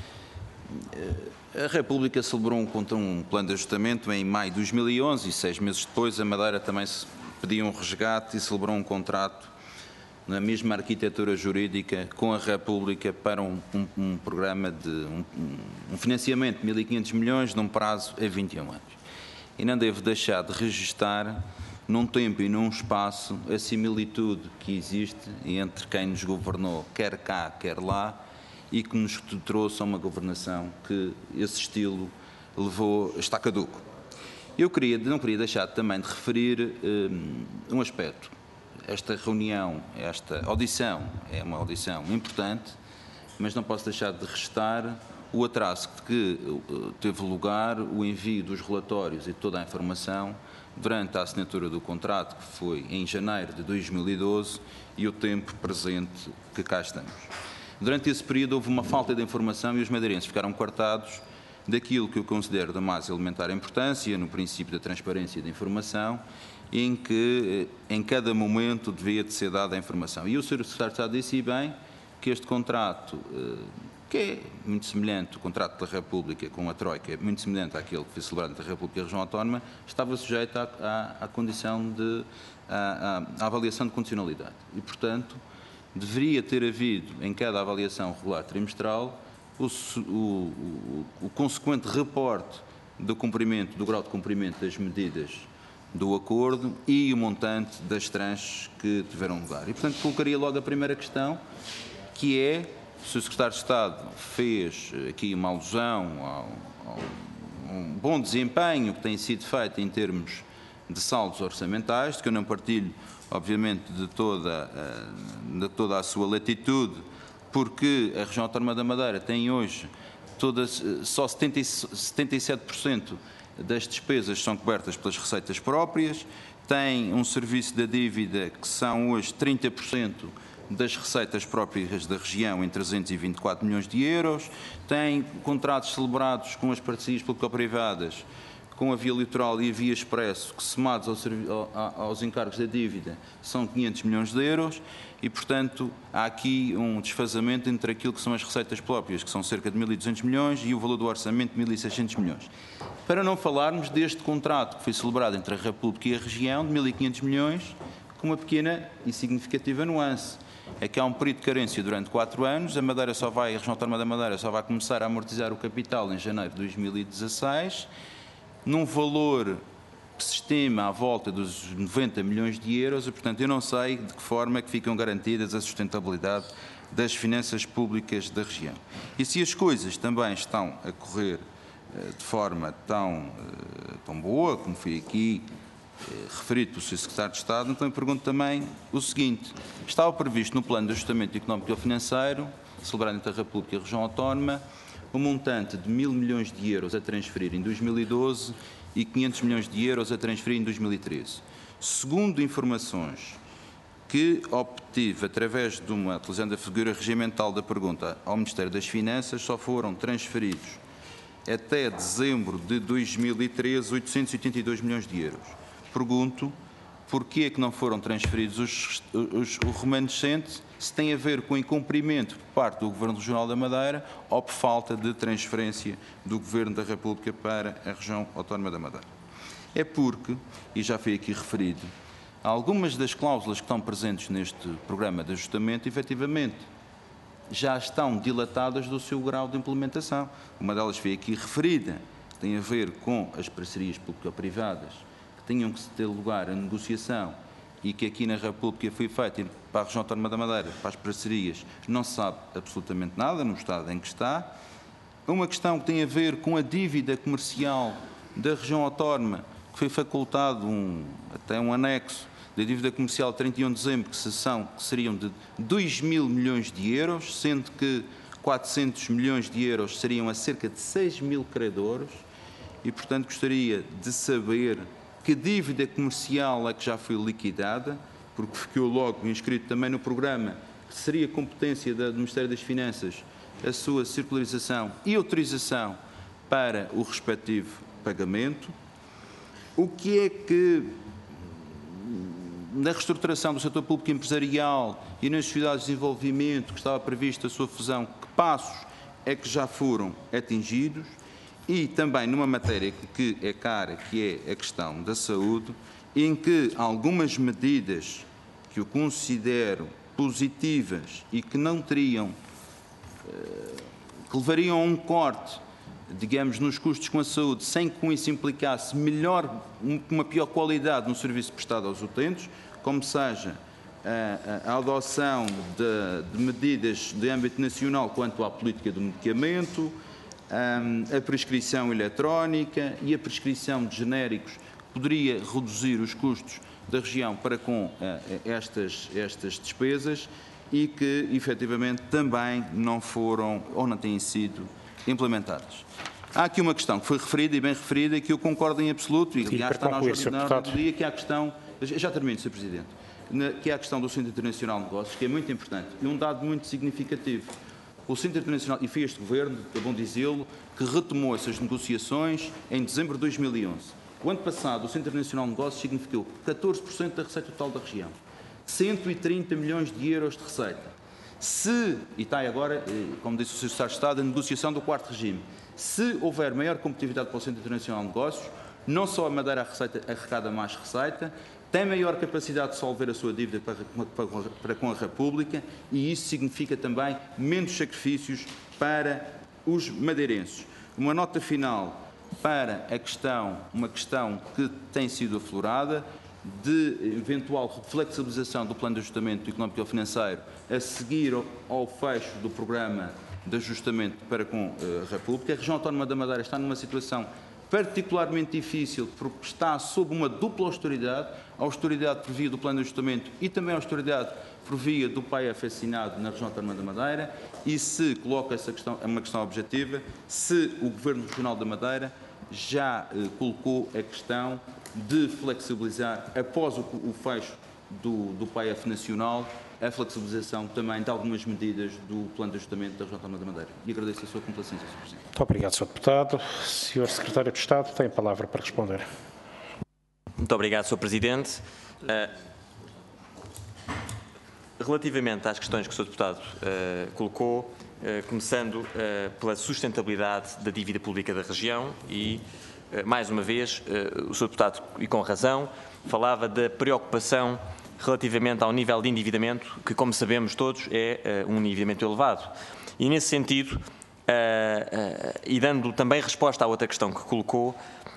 A República celebrou um, um plano de ajustamento em maio de dois mil e onze e seis meses depois a Madeira também se pediu um resgate e celebrou um contrato na mesma arquitetura jurídica com a República para um, um, um programa de um, um financiamento de mil e quinhentos milhões num prazo a vinte e um anos. E não devo deixar de registar num tempo e num espaço a similitude que existe entre quem nos governou, quer cá, quer lá, e que nos trouxe a uma governação que esse estilo levou, está caduco. Eu queria, não queria deixar também de referir um, um aspecto. Esta reunião, esta audição, é uma audição importante, mas não posso deixar de restar o atraso que teve lugar, o envio dos relatórios e toda a informação durante a assinatura do contrato, que foi em janeiro de dois mil e doze, e o tempo presente que cá estamos. Durante esse período houve uma falta de informação e os madeirenses ficaram coartados daquilo que eu considero da mais elementar importância, no princípio da transparência e da informação, em que em cada momento devia de ser dada a informação. E o senhor Secretário de Estado disse bem que este contrato, que é muito semelhante, o contrato da República com a Troika, é muito semelhante àquele que foi celebrado entre a República e a Região Autónoma, estava sujeito à, à, à condição de, à, à avaliação de condicionalidade. E, portanto, deveria ter havido, em cada avaliação regular trimestral, o, o, o, o consequente reporte do cumprimento, do grau de cumprimento das medidas do acordo e o montante das tranches que tiveram lugar. E, portanto, colocaria logo a primeira questão, que é, se o Secretário de Estado fez aqui uma alusão ao, ao um bom desempenho que tem sido feito em termos de saldos orçamentais, de que eu não partilho, obviamente, de toda, de toda a sua latitude, porque a região autónoma da Madeira tem hoje todas, só setenta e sete por cento das despesas são cobertas pelas receitas próprias, tem um serviço da dívida que são hoje trinta por cento das receitas próprias da região em trezentos e vinte e quatro milhões de euros, tem contratos celebrados com as parcerias público-privadas, com a Via Litoral e a Via Expresso, que somados aos, aos encargos da dívida são quinhentos milhões de euros e, portanto, há aqui um desfazamento entre aquilo que são as receitas próprias, que são cerca de mil e duzentos milhões, e o valor do orçamento de mil e seiscentos milhões. Para não falarmos deste contrato que foi celebrado entre a República e a região, de mil e quinhentos milhões, com uma pequena e significativa nuance. É que há um período de carência durante quatro anos, a Madeira só vai, a região autónoma da Madeira só vai começar a amortizar o capital em janeiro de dois mil e dezasseis, num valor que se estima à volta dos noventa milhões de euros, e, portanto, eu não sei de que forma é que ficam garantidas a sustentabilidade das finanças públicas da região. E se as coisas também estão a correr de forma tão, tão boa, como foi aqui referido pelo senhor Secretário de Estado, então eu pergunto também o seguinte: estava previsto no Plano de Ajustamento Económico e Financeiro, celebrado entre a República e a Região Autónoma, um montante de mil milhões de euros a transferir em dois mil e doze e quinhentos milhões de euros a transferir em dois mil e treze. Segundo informações que obtive através de uma, utilizando a figura regimental da pergunta ao Ministério das Finanças, só foram transferidos até dezembro de dois mil e treze oitocentos e oitenta e dois milhões de euros. Pergunto porquê é que não foram transferidos os, os, o remanescente, se tem a ver com incumprimento por parte do Governo Regional da Madeira ou por falta de transferência do Governo da República para a região autónoma da Madeira. É porque, e já foi aqui referido, algumas das cláusulas que estão presentes neste programa de ajustamento, efetivamente, já estão dilatadas do seu grau de implementação. Uma delas foi aqui referida, que tem a ver com as parcerias público-privadas, que tinham que ter lugar a negociação e que aqui na República foi feita para a região autónoma da Madeira, para as parcerias, não se sabe absolutamente nada no estado em que está. Uma questão que tem a ver com a dívida comercial da região autónoma, que foi facultado um, até um anexo da dívida comercial de trinta e um de dezembro, que, são, que seriam de dois mil milhões de euros, sendo que quatrocentos milhões de euros seriam a cerca de seis mil credores, e, portanto, gostaria de saber que dívida comercial é que já foi liquidada, porque ficou logo inscrito também no programa, que seria competência do Ministério das Finanças a sua circularização e autorização para o respectivo pagamento. O que é que, na reestruturação do setor público empresarial e nas sociedades de desenvolvimento que estava prevista a sua fusão, que passos é que já foram atingidos? E também numa matéria que é cara, que é a questão da saúde, em que algumas medidas que eu considero positivas e que não teriam, que levariam a um corte, digamos, nos custos com a saúde, sem que com isso implicasse melhor, uma pior qualidade no serviço prestado aos utentes, como seja a, a adoção de, de medidas de âmbito nacional quanto à política do medicamento, a prescrição eletrónica e a prescrição de genéricos, poderia reduzir os custos da região para com estas, estas despesas e que, efetivamente, também não foram ou não têm sido implementadas. Há aqui uma questão que foi referida e bem referida e que eu concordo em absoluto, e aliás está na ordem do dia, que é a questão, já termino, senhor Presidente, que é a questão do Centro Internacional de Negócios, que é muito importante e um dado muito significativo. O Centro Internacional, e foi este Governo, é bom dizê-lo, que retomou essas negociações em dezembro de dois mil e onze. O ano passado, o Centro Internacional de Negócios significou catorze por cento da receita total da região, cento e trinta milhões de euros de receita. Se, e está agora, como disse o senhor Secretário de Estado, a negociação do quarto regime, se houver maior competitividade para o Centro Internacional de Negócios, não só a Madeira arrecada mais receita, tem maior capacidade de solver a sua dívida para, para, para com a República, e isso significa também menos sacrifícios para os madeirenses. Uma nota final para a questão, uma questão que tem sido aflorada, de eventual flexibilização do plano de ajustamento económico e financeiro a seguir ao, ao fecho do programa de ajustamento para com a República. A região autónoma da Madeira está numa situação particularmente difícil porque está sob uma dupla austeridade, a austeridade por via do plano de ajustamento e também a austeridade por via do P A E F assinado na região autónoma da Madeira, e se coloca essa questão, é uma questão objetiva, se o Governo Regional da Madeira já eh, colocou a questão de flexibilizar, após o, o fecho do, do P A E F nacional, a flexibilização também de algumas medidas do plano de ajustamento da região autónoma da Madeira. E agradeço a sua complacência, senhor Presidente. Muito obrigado, senhor Deputado. senhor Secretário de Estado tem a palavra para responder. Muito obrigado, senhor Presidente. Uh, relativamente às questões que o senhor Deputado uh, colocou, uh, começando uh, pela sustentabilidade da dívida pública da região e, uh, mais uma vez, uh, o senhor Deputado, e com razão, falava da preocupação relativamente ao nível de endividamento, que, como sabemos todos, é uh, um endividamento elevado. E, nesse sentido, uh, uh, e dando também resposta à outra questão que colocou,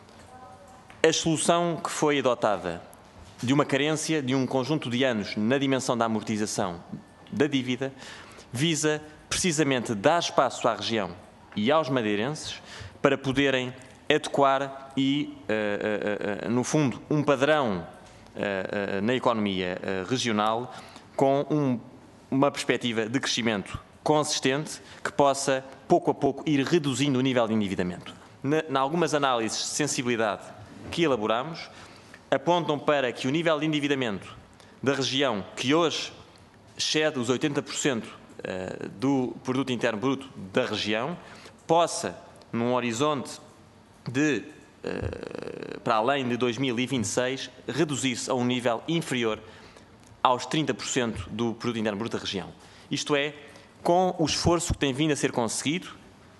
a solução que foi adotada de uma carência de um conjunto de anos na dimensão da amortização da dívida visa precisamente dar espaço à região e aos madeirenses para poderem adequar e, uh, uh, uh, no fundo, um padrão uh, uh, na economia uh, regional com um, uma perspectiva de crescimento consistente que possa, pouco a pouco, ir reduzindo o nível de endividamento. Na, na algumas análises de sensibilidade que elaboramos, apontam para que o nível de endividamento da região, que hoje excede os oitenta por cento do produto interno bruto da região, possa, num horizonte de, para além de dois mil e vinte e seis, reduzir-se a um nível inferior aos trinta por cento do produto interno bruto da região. Isto é, com o esforço que tem vindo a ser conseguido,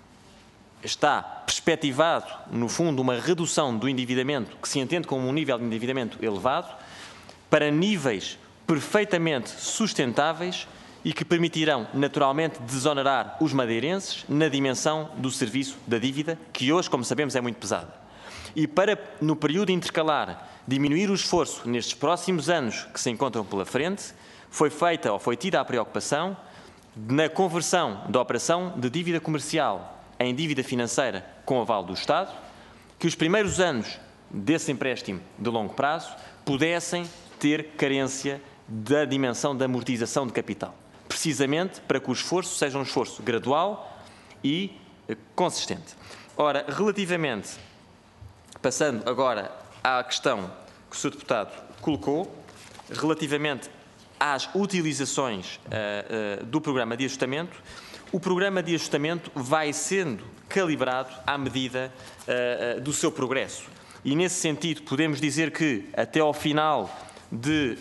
está perspectivado, no fundo, uma redução do endividamento, que se entende como um nível de endividamento elevado, para níveis perfeitamente sustentáveis e que permitirão, naturalmente, desonerar os madeirenses na dimensão do serviço da dívida, que hoje, como sabemos, é muito pesada. E para, no período intercalar, diminuir o esforço nestes próximos anos que se encontram pela frente, foi feita ou foi tida a preocupação na conversão da operação de dívida comercial em dívida financeira com aval do Estado, que os primeiros anos desse empréstimo de longo prazo pudessem ter carência da dimensão da amortização de capital, precisamente para que o esforço seja um esforço gradual e consistente. Ora, relativamente, passando agora à questão que o senhor Deputado colocou, relativamente às utilizações uh, uh, do programa de ajustamento, o programa de ajustamento vai sendo calibrado à medida uh, uh, do seu progresso. E, nesse sentido, podemos dizer que, até ao final de,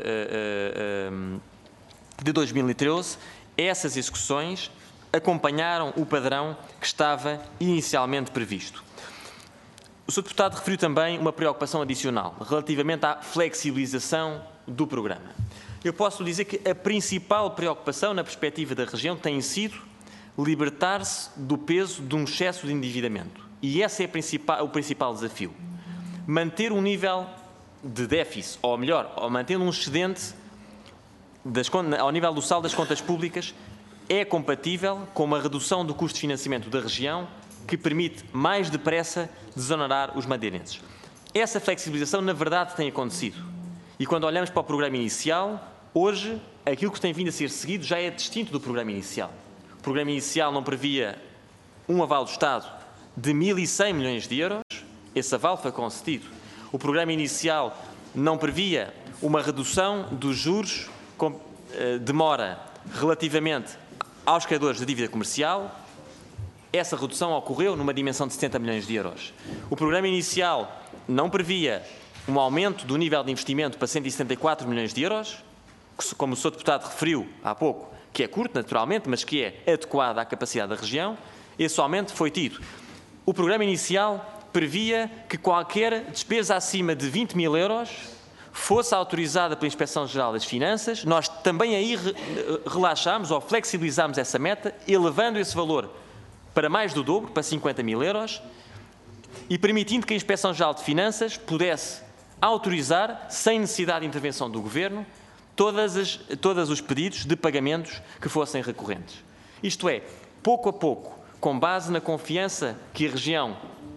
uh, uh, uh, de dois mil e treze, essas execuções acompanharam o padrão que estava inicialmente previsto. O senhor Deputado referiu também uma preocupação adicional relativamente à flexibilização do programa. Eu posso dizer que a principal preocupação na perspectiva da região tem sido libertar-se do peso de um excesso de endividamento. E esse é o principal desafio. Manter um nível de déficit, ou melhor, ou manter um excedente das, ao nível do saldo das contas públicas, é compatível com uma redução do custo de financiamento da região que permite mais depressa desonerar os madeirenses. Essa flexibilização, na verdade, tem acontecido. E quando olhamos para o programa inicial, hoje, aquilo que tem vindo a ser seguido já é distinto do programa inicial. O programa inicial não previa um aval do Estado de mil e cem milhões de euros, esse aval foi concedido. O programa inicial não previa uma redução dos juros com eh, demora relativamente aos credores de dívida comercial. Essa redução ocorreu numa dimensão de setenta milhões de euros. O programa inicial não previa um aumento do nível de investimento para cento e setenta e quatro milhões de euros, que, como o senhor Deputado referiu há pouco, que é curto, naturalmente, mas que é adequado à capacidade da região. Esse aumento foi tido. O programa inicial previa que qualquer despesa acima de vinte mil euros fosse autorizada pela Inspeção-Geral das Finanças. Nós também aí relaxámos ou flexibilizámos essa meta, elevando esse valor para mais do dobro, para cinquenta mil euros, e permitindo que a Inspeção-Geral de Finanças pudesse autorizar, sem necessidade de intervenção do Governo, todas as, todos os pedidos de pagamentos que fossem recorrentes. Isto é, pouco a pouco, com base na confiança que a região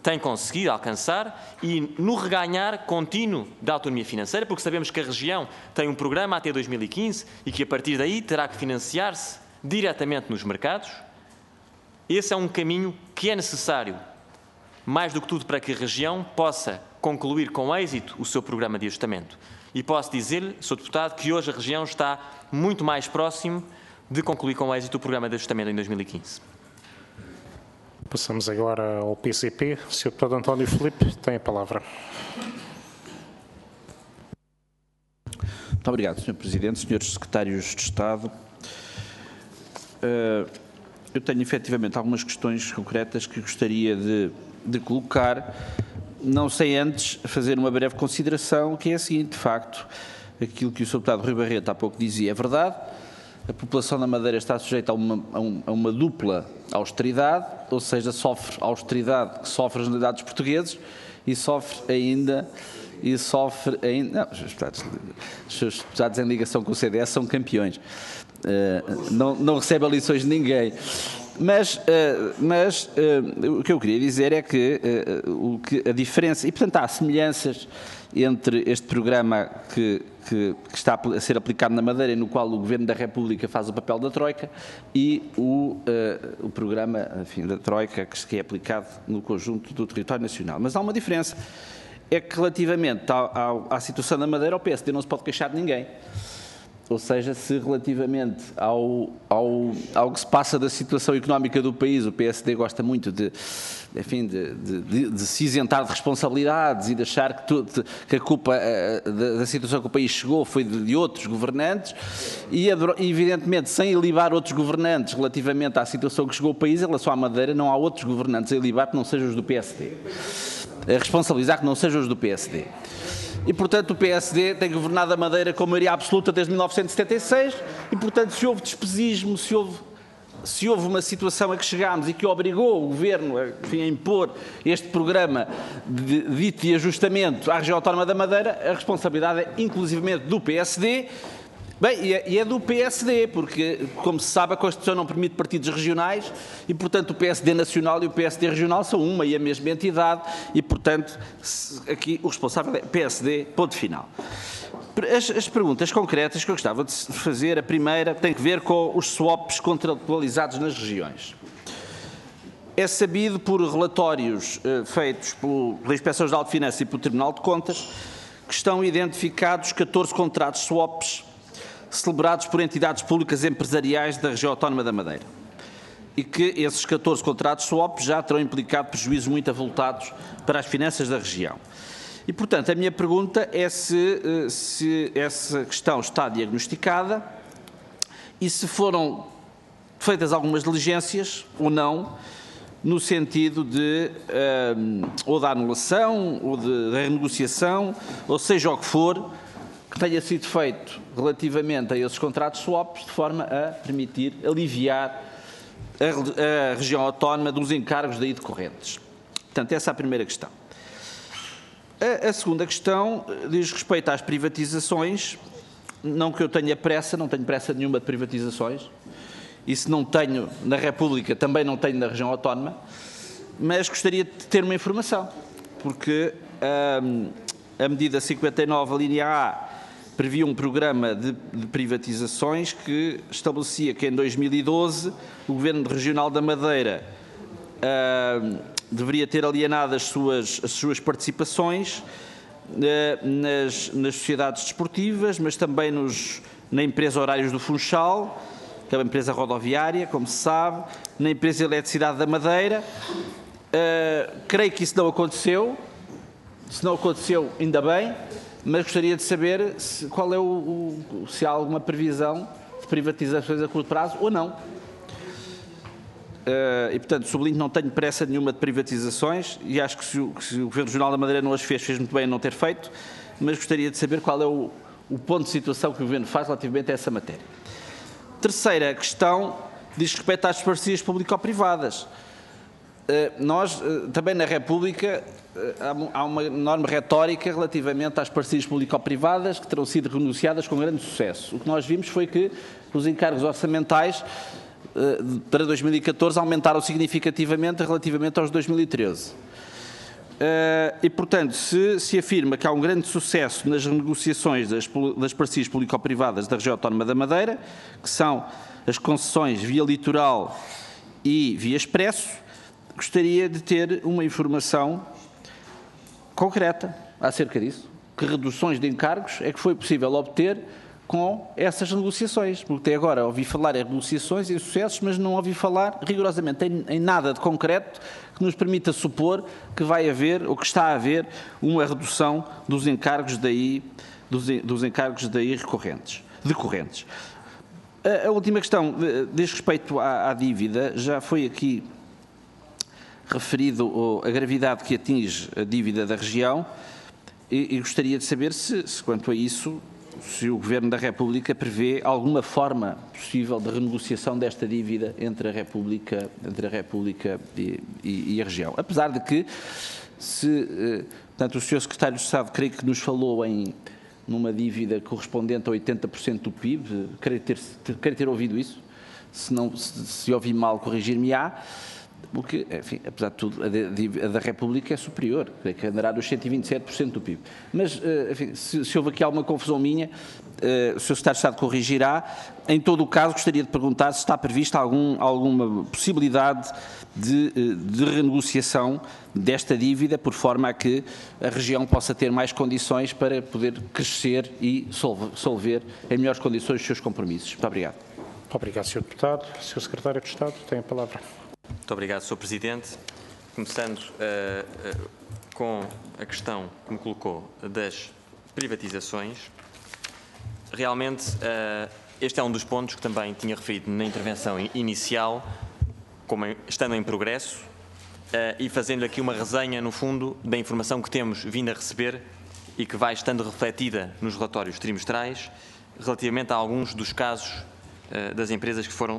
tem conseguido alcançar e no reganhar contínuo da autonomia financeira, porque sabemos que a região tem um programa até dois mil e quinze e que a partir daí terá que financiar-se diretamente nos mercados. Esse é um caminho que é necessário, mais do que tudo, para que a região possa concluir com êxito o seu programa de ajustamento. E posso dizer-lhe, senhor Deputado, que hoje a região está muito mais próximo de concluir com êxito o programa de ajustamento em dois mil e quinze. Passamos agora ao P C P. senhor Deputado António Filipe tem a palavra. Muito obrigado, senhor Presidente, senhores Secretários de Estado. Eu tenho efetivamente algumas questões concretas que gostaria de, de colocar, não sei antes fazer uma breve consideração, que é a seguinte: de facto, aquilo que o senhor Deputado Rui Barreto há pouco dizia é verdade. A população da Madeira está sujeita a uma, a um, a uma dupla austeridade, ou seja, sofre a austeridade que sofre as unidades portugueses e sofre ainda, e sofre ainda, não, os deputados, os seus deputados em ligação com o C D S são campeões, uh, não, não recebem lições de ninguém. Mas, uh, mas uh, o que eu queria dizer é que, uh, o que a diferença, e portanto há semelhanças entre este programa que, que, que está a ser aplicado na Madeira e no qual o Governo da República faz o papel da Troika e o, uh, o programa, enfim, da Troika que é aplicado no conjunto do território nacional. Mas há uma diferença, é que relativamente à, à, à situação da Madeira, o P S D não se pode queixar de ninguém. Ou seja, se relativamente ao, ao, ao que se passa da situação económica do país, o P S D gosta muito de, enfim, de, de, de, de se isentar de responsabilidades e de achar que, tudo, que a culpa uh, da, da situação que o país chegou foi de, de outros governantes e, evidentemente, sem ilibar outros governantes relativamente à situação que chegou o país, em relação à Madeira, não há outros governantes a ilibar que não sejam os do P S D. A responsabilizar que não sejam os do P S D. E, portanto, o P S D tem governado a Madeira com maioria absoluta desde mil novecentos e setenta e seis e, portanto, se houve despesismo, se houve, se houve uma situação a que chegámos e que obrigou o Governo a, enfim, a impor este programa de, dito de ajustamento à região autónoma da Madeira, a responsabilidade é inclusivamente do P S D. Bem, e é, e é do P S D, porque, como se sabe, a Constituição não permite partidos regionais e, portanto, o P S D nacional e o P S D regional são uma e a mesma entidade e, portanto, aqui o responsável é P S D, ponto final. As, as perguntas concretas que eu gostava de fazer, a primeira tem que ver com os swaps contratualizados nas regiões. É sabido por relatórios eh, feitos pelo, pela Inspeção-Geral de Finanças e pelo Tribunal de Contas que estão identificados catorze contratos swaps celebrados por entidades públicas empresariais da região autónoma da Madeira e que esses catorze contratos swap já terão implicado prejuízos muito avultados para as finanças da região. E, portanto, a minha pergunta é se, se essa questão está diagnosticada e se foram feitas algumas diligências ou não, no sentido de um, ou da anulação ou de, da renegociação, ou seja o que for, que tenha sido feito relativamente a esses contratos swaps, de forma a permitir aliviar a, a região autónoma dos encargos daí decorrentes. Portanto, essa é a primeira questão. A, a segunda questão diz respeito às privatizações. Não que eu tenha pressa, não tenho pressa nenhuma de privatizações. E se não tenho na República, também não tenho na região autónoma. Mas gostaria de ter uma informação, porque hum, a medida cinquenta e nove, a linha A, previa um programa de, de privatizações que estabelecia que em dois mil e doze o Governo Regional da Madeira uh, deveria ter alienado as suas, as suas participações uh, nas, nas sociedades desportivas, mas também nos, na empresa Horários do Funchal, que é uma empresa rodoviária, como se sabe, na empresa Eletricidade da Madeira. Uh, creio que isso não aconteceu. Se não aconteceu, ainda bem, mas gostaria de saber se, qual é o, o, se há alguma previsão de privatizações a curto prazo ou não. Uh, e, portanto, sublinho, não tenho pressa nenhuma de privatizações e acho que se, o, que se o Governo Regional da Madeira não as fez, fez muito bem em não ter feito, mas gostaria de saber qual é o, o ponto de situação que o Governo faz relativamente a essa matéria. Terceira questão diz respeito às parcerias público-privadas. Nós, também na República, há uma enorme retórica relativamente às parcerias público-privadas que terão sido renunciadas com grande sucesso. O que nós vimos foi que os encargos orçamentais para dois mil e catorze aumentaram significativamente relativamente aos de dois mil e treze. e, portanto, se se afirma que há um grande sucesso nas renegociações das, das parcerias público-privadas da região autónoma da Madeira, que são as concessões via litoral e via expresso, gostaria de ter uma informação concreta acerca disso. Que reduções de encargos é que foi possível obter com essas negociações? Porque até agora ouvi falar em negociações e sucessos, mas não ouvi falar rigorosamente em, em nada de concreto que nos permita supor que vai haver, ou que está a haver, uma redução dos encargos daí, dos, dos encargos daí recorrentes, decorrentes. A, a última questão diz respeito à, à dívida. Já foi aqui referido a gravidade que atinge a dívida da região e, e gostaria de saber se, se, quanto a isso, se o Governo da República prevê alguma forma possível de renegociação desta dívida entre a República, entre a República e, e, e a região. Apesar de que, se, portanto, o senhor Secretário de Estado, creio que nos falou em numa dívida correspondente a oitenta por cento do P I B, creio ter, creio ter ouvido isso, se, não, se, se ouvi mal, corrigir-me-á. Porque, enfim, apesar de tudo, a, de, a da República é superior, creio que andará dos cento e vinte e sete por cento do P I B. Mas, enfim, se, se houve aqui alguma confusão minha, o senhor Secretário de Estado corrigirá. Em todo o caso, gostaria de perguntar se está prevista algum, alguma possibilidade de, de renegociação desta dívida, por forma a que a região possa ter mais condições para poder crescer e solver em melhores condições os seus compromissos. Muito obrigado. Obrigado, senhor Deputado. senhor Secretário de Estado, tem a palavra. Muito obrigado, senhor Presidente. Começando uh, uh, com a questão que me colocou das privatizações, realmente uh, este é um dos pontos que também tinha referido na intervenção inicial, como em, estando em progresso, uh, e fazendo aqui uma resenha, no fundo, da informação que temos vindo a receber e que vai estando refletida nos relatórios trimestrais, relativamente a alguns dos casos uh, das empresas que foram uh, uh,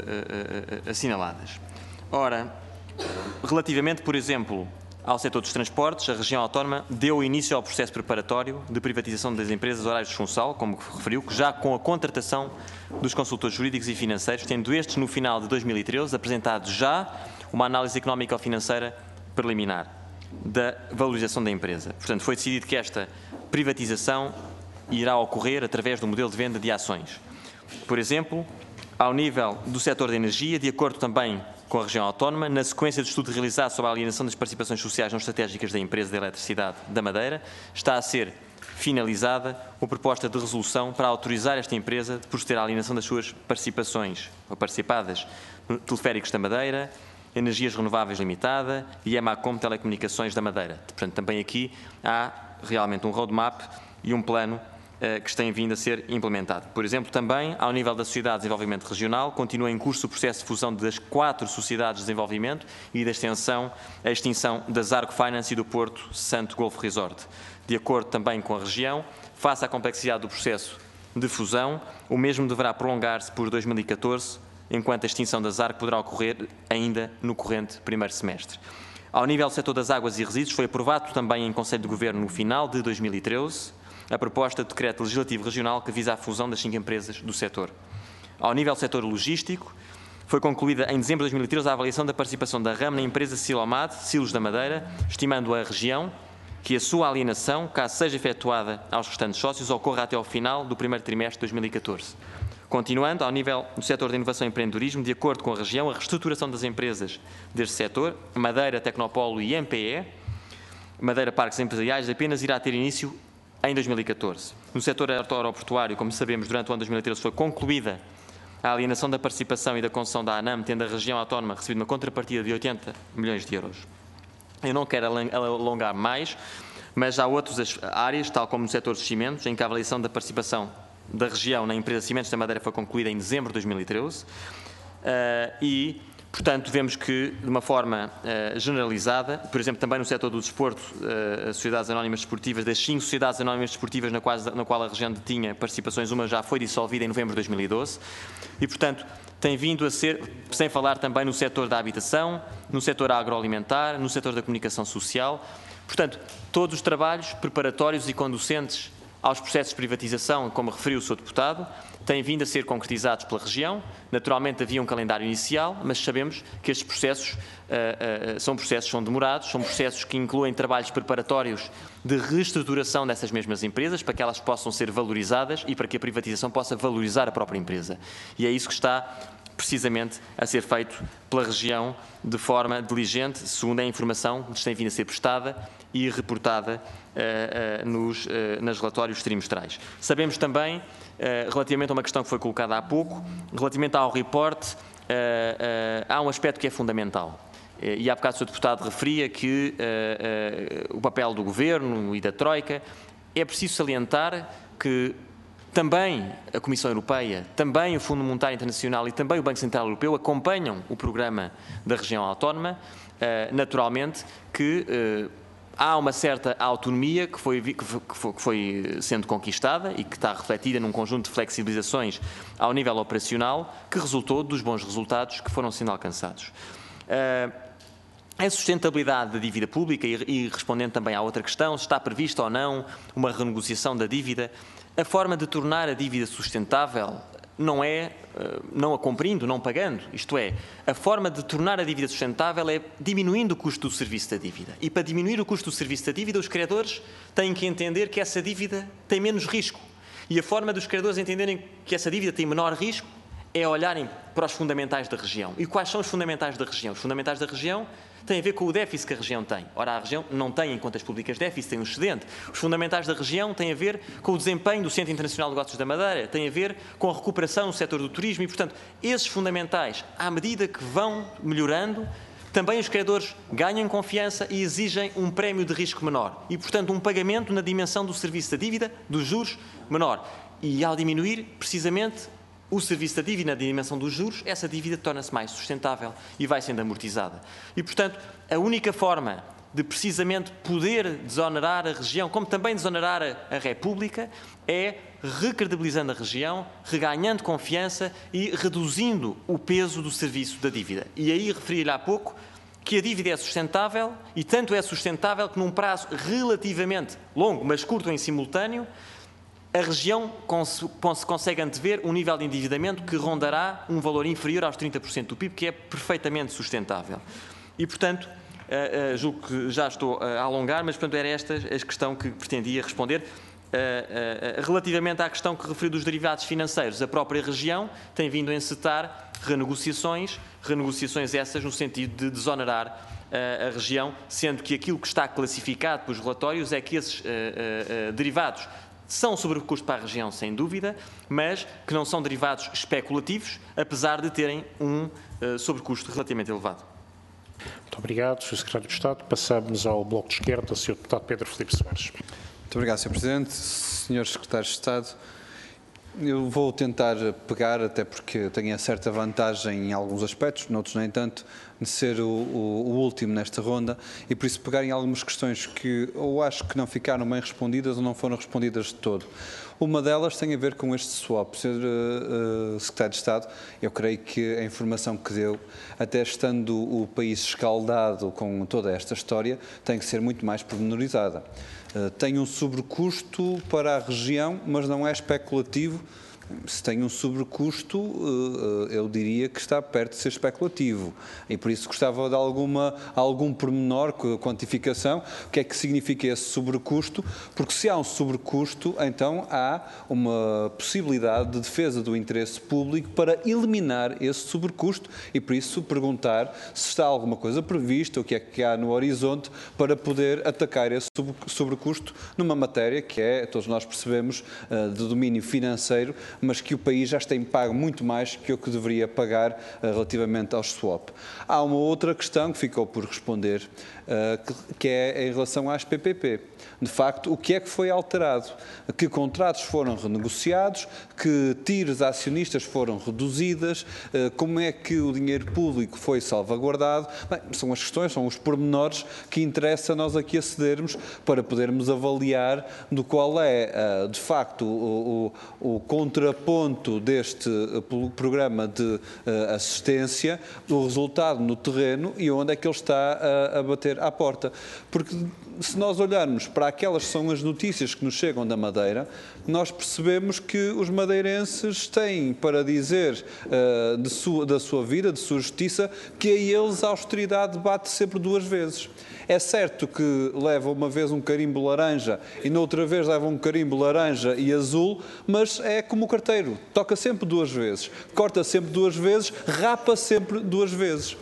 uh, assinaladas. Ora, relativamente, por exemplo, ao setor dos transportes, a região autónoma deu início ao processo preparatório de privatização das empresas Horários de Funchal, como referiu, que já com a contratação dos consultores jurídicos e financeiros, tendo estes, no final de dois mil e treze, apresentado já uma análise económico-financeira preliminar da valorização da empresa. Portanto, foi decidido que esta privatização irá ocorrer através do modelo de venda de ações. Por exemplo, ao nível do setor da energia, de acordo também com a região autónoma, na sequência do estudo realizado sobre a alienação das participações sociais não estratégicas da empresa de eletricidade da Madeira, está a ser finalizada a proposta de resolução para autorizar esta empresa de proceder à alienação das suas participações ou participadas no Teleféricos da Madeira, Energias Renováveis Limitada e Emacom Telecomunicações da Madeira. Portanto, também aqui há realmente um roadmap e um plano que tem vindo a ser implementado. Por exemplo, também, ao nível da Sociedade de Desenvolvimento Regional, continua em curso o processo de fusão das quatro Sociedades de Desenvolvimento e da extensão, a extinção da Zarco Finance e do Porto Santo Golf Resort. De acordo também com a região, face à complexidade do processo de fusão, o mesmo deverá prolongar-se por dois mil e catorze, enquanto a extinção da Zarco poderá ocorrer ainda no corrente primeiro semestre. Ao nível do setor das águas e resíduos, foi aprovado também em Conselho de Governo no final de dois mil e treze, a proposta de decreto legislativo regional que visa a fusão das cinco empresas do setor. Ao nível do setor logístico, foi concluída em dezembro de dois mil e treze a avaliação da participação da RAM na empresa Silomad, Silos da Madeira, estimando a região que a sua alienação, caso seja efetuada aos restantes sócios, ocorra até ao final do primeiro trimestre de dois mil e catorze. Continuando, ao nível do setor de inovação e empreendedorismo, de acordo com a região, a reestruturação das empresas deste setor, Madeira, Tecnopolo e M P E, Madeira Parques Empresariais, apenas irá ter início em dois mil e catorze. No setor aeroportuário, como sabemos, durante o ano de dois mil e treze foi concluída a alienação da participação e da concessão da ANAM, tendo a região autónoma recebido uma contrapartida de oitenta milhões de euros. Eu não quero alongar mais, mas há outras áreas, tal como no setor dos cimentos, em que a avaliação da participação da região na empresa Cimentos da Madeira foi concluída em dezembro de dois mil e treze uh, e, portanto, vemos que, de uma forma uh, generalizada, por exemplo, também no setor do desporto, uh, as sociedades anónimas desportivas, das cinco sociedades anónimas desportivas na qual, na qual a região tinha participações, uma já foi dissolvida em novembro de dois mil e doze e, portanto, tem vindo a ser, sem falar também no setor da habitação, no setor agroalimentar, no setor da comunicação social. Portanto, todos os trabalhos preparatórios e conducentes aos processos de privatização, como referiu o senhor Deputado, têm vindo a ser concretizados pela região. Naturalmente havia um calendário inicial, mas sabemos que estes processos uh, uh, são processos são demorados, são processos que incluem trabalhos preparatórios de reestruturação dessas mesmas empresas, para que elas possam ser valorizadas e para que a privatização possa valorizar a própria empresa. E é isso que está precisamente a ser feito pela região de forma diligente, segundo a informação que nos tem vindo a ser prestada e reportada uh, uh, nos, uh, nos relatórios trimestrais. Sabemos também, uh, relativamente a uma questão que foi colocada há pouco, relativamente ao report, uh, uh, há um aspecto que é fundamental. Uh, e há bocado o senhor Deputado referia que uh, uh, o papel do Governo e da Troika, é preciso salientar que também a Comissão Europeia, também o Fundo Monetário Internacional e também o Banco Central Europeu acompanham o programa da região autónoma, uh, naturalmente que uh, há uma certa autonomia que foi, que, foi, que foi sendo conquistada e que está refletida num conjunto de flexibilizações ao nível operacional que resultou dos bons resultados que foram sendo alcançados. Uh, A sustentabilidade da dívida pública, e, e respondendo também à outra questão, se está prevista ou não uma renegociação da dívida, a forma de tornar a dívida sustentável não é não a cumprindo, não pagando. Isto é, a forma de tornar a dívida sustentável é diminuindo o custo do serviço da dívida. E para diminuir o custo do serviço da dívida, os credores têm que entender que essa dívida tem menos risco. E a forma dos credores entenderem que essa dívida tem menor risco é olharem para os fundamentais da região. E quais são os fundamentais da região? Os fundamentais da região têm a ver com o déficit que a região tem. Ora, a região não tem em contas públicas déficit, tem um excedente. Os fundamentais da região têm a ver com o desempenho do Centro Internacional de Negócios da Madeira, têm a ver com a recuperação no setor do turismo e, portanto, esses fundamentais, à medida que vão melhorando, também os credores ganham confiança e exigem um prémio de risco menor e, portanto, um pagamento na dimensão do serviço da dívida, dos juros, menor. E, ao diminuir, precisamente, o serviço da dívida na dimensão dos juros, essa dívida torna-se mais sustentável e vai sendo amortizada. E, portanto, a única forma de precisamente poder desonerar a região, como também desonerar a, a República, é recredibilizando a região, reganhando confiança e reduzindo o peso do serviço da dívida. E aí referi-lhe há pouco que a dívida é sustentável e tanto é sustentável que num prazo relativamente longo, mas curto em simultâneo, a região cons consegue antever um nível de endividamento que rondará um valor inferior aos trinta por cento do P I B, que é perfeitamente sustentável. E, portanto, uh, uh, julgo que já estou a alongar, mas, portanto, era esta a questão que pretendia responder. Uh, uh, relativamente à questão que referiu dos derivados financeiros, a própria região tem vindo a encetar renegociações, renegociações essas no sentido de desonerar uh, a região, sendo que aquilo que está classificado pelos relatórios é que esses uh, uh, uh, derivados são sobrecusto para a região, sem dúvida, mas que não são derivados especulativos, apesar de terem um uh, sobrecusto relativamente elevado. Muito obrigado, senhor Secretário de Estado. Passamos ao Bloco de Esquerda, senhor Deputado Pedro Filipe Soares. Muito obrigado, senhor Presidente. senhores Secretários de Estado, eu vou tentar pegar, até porque tenho certa vantagem em alguns aspectos, noutros nem tanto, de ser o, o, o último nesta ronda e por isso pegar em algumas questões que ou acho que não ficaram bem respondidas ou não foram respondidas de todo. Uma delas tem a ver com este swap. senhor uh, Secretário de Estado, eu creio que a informação que deu, até estando o país escaldado com toda esta história, tem que ser muito mais pormenorizada. Uh, tem um sobrecusto para a região, mas não é especulativo. Se tem um sobrecusto, eu diria que está perto de ser especulativo e por isso gostava de alguma, algum pormenor, quantificação, o que é que significa esse sobrecusto, porque se há um sobrecusto, então há uma possibilidade de defesa do interesse público para eliminar esse sobrecusto e por isso perguntar se está alguma coisa prevista, o que é que há no horizonte para poder atacar esse sobrecusto numa matéria que é, todos nós percebemos, de domínio financeiro, mas que o país já tem pago muito mais que o que deveria pagar uh, relativamente aos swap. Há uma outra questão que ficou por responder, uh, que, que é em relação às P P P. De facto, o que é que foi alterado? Que contratos foram renegociados, que tiros acionistas foram reduzidas, uh, como é que o dinheiro público foi salvaguardado? Bem, são as questões, são os pormenores que interessa nós aqui acedermos para podermos avaliar do qual é, uh, de facto, o, o, o contra ponto deste programa de uh, assistência, o resultado no terreno e onde é que ele está uh, a bater à porta. Porque se nós olharmos para aquelas que são as notícias que nos chegam da Madeira, nós percebemos que os madeirenses têm para dizer uh, de sua, da sua vida, de sua justiça, que a eles a austeridade bate sempre duas vezes. É certo que levam uma vez um carimbo laranja e noutra vez levam um carimbo laranja e azul, mas é como o carteiro, toca sempre duas vezes, corta sempre duas vezes, rapa sempre duas vezes.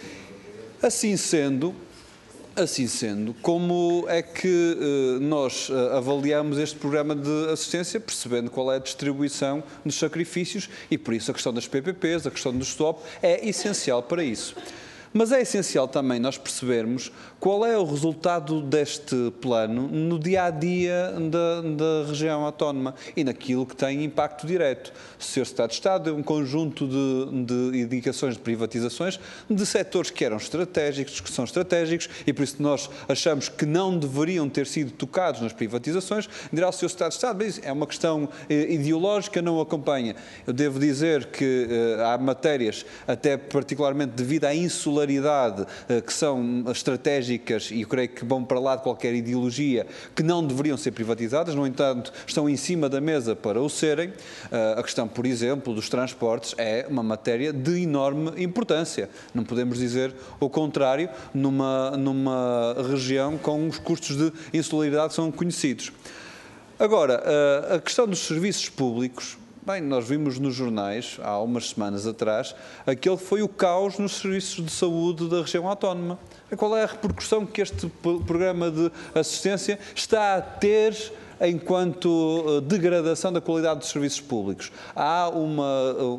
Assim sendo, assim sendo, como é que eh, nós eh, avaliamos este programa de assistência, percebendo qual é a distribuição dos sacrifícios e, por isso, a questão das P P Ps, a questão do stop, é essencial para isso. Mas é essencial também nós percebermos qual é o resultado deste plano no dia-a-dia da, da região autónoma e naquilo que tem impacto direto. O senhor Secretário de Estado deu um conjunto de, de indicações de privatizações de setores que eram estratégicos, que são estratégicos, e por isso nós achamos que não deveriam ter sido tocados nas privatizações. Dirá o senhor Secretário de Estado, mas é uma questão eh, ideológica, não acompanha. Eu devo dizer que eh, há matérias, até particularmente devido à insularidade, que são estratégicas e eu creio que vão para lá de qualquer ideologia, que não deveriam ser privatizadas, no entanto estão em cima da mesa para o serem. A questão, por exemplo, dos transportes é uma matéria de enorme importância, não podemos dizer o contrário, numa, numa região com os custos de insularidade que são conhecidos. Agora, a questão dos serviços públicos, bem, nós vimos nos jornais, há umas semanas atrás, aquele que foi o caos nos serviços de saúde da região autónoma. Qual é a repercussão que este programa de assistência está a ter enquanto degradação da qualidade dos serviços públicos? Há uma...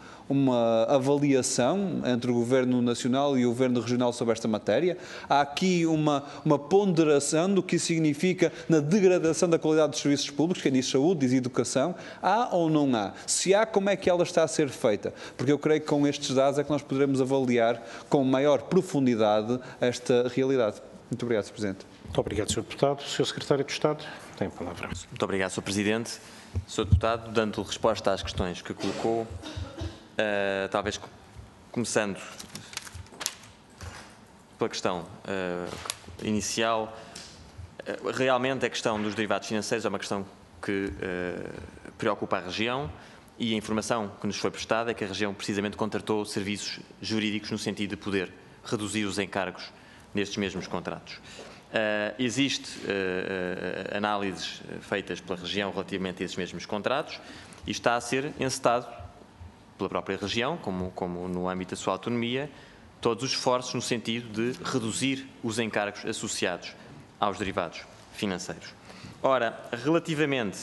uma avaliação entre o Governo Nacional e o Governo Regional sobre esta matéria? Há aqui uma, uma ponderação do que significa na degradação da qualidade dos serviços públicos, quem diz saúde, diz educação. Há ou não há? Se há, como é que ela está a ser feita? Porque eu creio que com estes dados é que nós poderemos avaliar com maior profundidade esta realidade. Muito obrigado, senhor Presidente. Muito obrigado, senhor Deputado. senhor Secretário de Estado, tem a palavra. Muito obrigado, senhor Presidente. senhor Deputado, dando resposta às questões que colocou, Uh, talvez começando pela questão uh, inicial, uh, realmente a questão dos derivados financeiros é uma questão que uh, preocupa a região e a informação que nos foi prestada é que a região precisamente contratou serviços jurídicos no sentido de poder reduzir os encargos nestes mesmos contratos. Uh, existe uh, uh, análises feitas pela região relativamente a esses mesmos contratos e está a ser encetado pela própria região, como, como no âmbito da sua autonomia, todos os esforços no sentido de reduzir os encargos associados aos derivados financeiros. Ora, relativamente,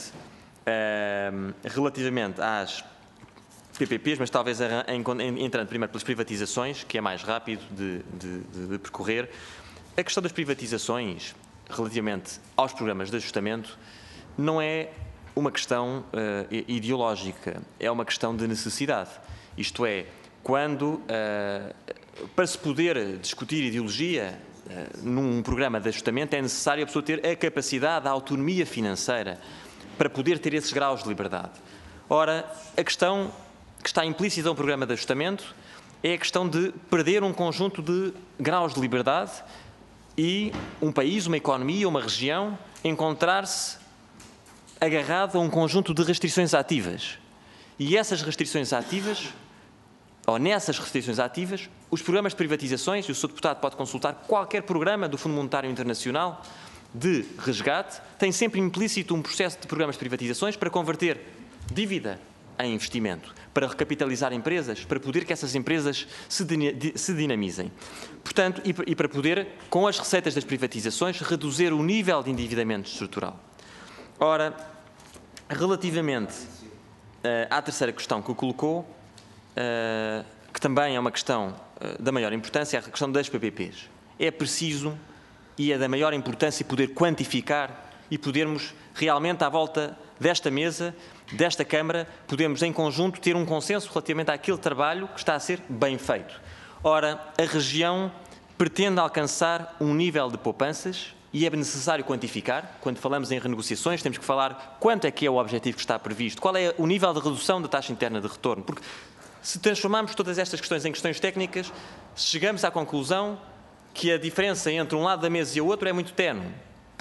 uh, relativamente às P P Ps, mas talvez entrando primeiro pelas privatizações, que é mais rápido de, de, de percorrer, a questão das privatizações relativamente aos programas de ajustamento não é uma questão uh, ideológica, é uma questão de necessidade. Isto é, quando, uh, para se poder discutir ideologia uh, num programa de ajustamento, é necessário a pessoa ter a capacidade, a autonomia financeira para poder ter esses graus de liberdade. Ora, a questão que está implícita no programa de ajustamento é a questão de perder um conjunto de graus de liberdade e um país, uma economia, uma região encontrar-se agarrado a um conjunto de restrições ativas. E essas restrições ativas, ou nessas restrições ativas, os programas de privatizações, e o senhor Deputado pode consultar qualquer programa do Fundo Monetário Internacional de resgate, tem sempre implícito um processo de programas de privatizações para converter dívida em investimento, para recapitalizar empresas, para poder que essas empresas se, se dinamizem. Portanto, e, e para poder, com as receitas das privatizações, reduzir o nível de endividamento estrutural. Ora, relativamente uh, à terceira questão que o colocou, uh, que também é uma questão uh, da maior importância, é a questão das P P Ps. É preciso e é da maior importância poder quantificar e podermos realmente à volta desta mesa, desta Câmara, podemos em conjunto ter um consenso relativamente àquele trabalho que está a ser bem feito. Ora, a região pretende alcançar um nível de poupanças e é necessário quantificar. Quando falamos em renegociações, temos que falar quanto é que é o objetivo que está previsto, qual é o nível de redução da taxa interna de retorno, porque se transformarmos todas estas questões em questões técnicas, chegamos à conclusão que a diferença entre um lado da mesa e o outro é muito ténue.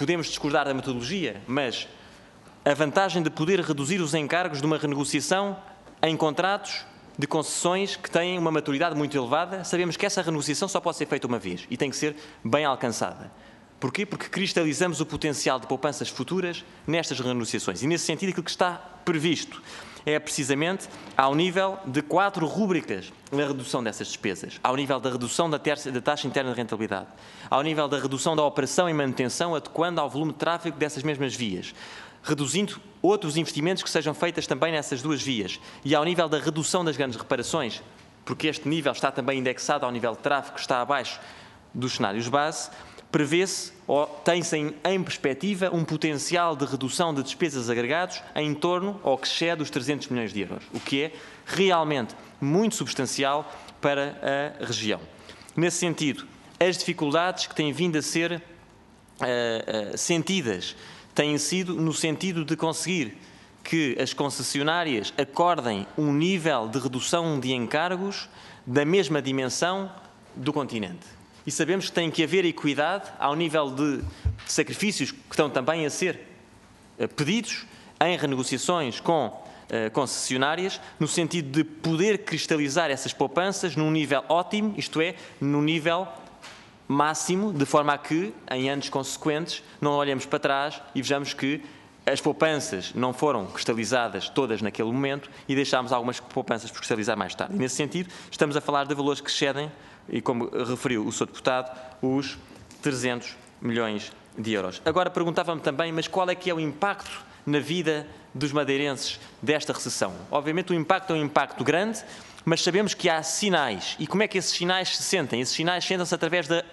podemos discordar da metodologia, mas a vantagem de poder reduzir os encargos de uma renegociação em contratos de concessões que têm uma maturidade muito elevada, sabemos que essa renegociação só pode ser feita uma vez e tem que ser bem alcançada. Porquê? Porque cristalizamos o potencial de poupanças futuras nestas renegociações. E, nesse sentido, aquilo que está previsto é precisamente ao nível de quatro rúbricas na redução dessas despesas. Ao nível da redução da, terça, da taxa interna de rentabilidade, ao nível da redução da operação e manutenção adequando ao volume de tráfego dessas mesmas vias, reduzindo outros investimentos que sejam feitas também nessas duas vias, e ao nível da redução das grandes reparações, porque este nível está também indexado ao nível de tráfego que está abaixo dos cenários base, prevê-se ou tem-se em, em perspectiva um potencial de redução de despesas agregados em torno ou que excede os trezentos milhões de euros, o que é realmente muito substancial para a região. Nesse sentido, as dificuldades que têm vindo a ser uh, uh, sentidas têm sido no sentido de conseguir que as concessionárias acordem um nível de redução de encargos da mesma dimensão do continente. E sabemos que tem que haver equidade ao nível de sacrifícios que estão também a ser pedidos em renegociações com uh, concessionárias, no sentido de poder cristalizar essas poupanças num nível ótimo, isto é, num nível máximo, de forma a que, em anos consequentes, não olhemos para trás e vejamos que as poupanças não foram cristalizadas todas naquele momento e deixámos algumas poupanças por cristalizar mais tarde. E, nesse sentido, estamos a falar de valores que excedem, e como referiu o senhor Deputado, os trezentos milhões de euros. Agora perguntava-me também, mas qual é que é o impacto na vida dos madeirenses desta recessão? Obviamente o impacto é um impacto grande, mas sabemos que há sinais. E como é que esses sinais se sentem? Esses sinais sentem-se através da,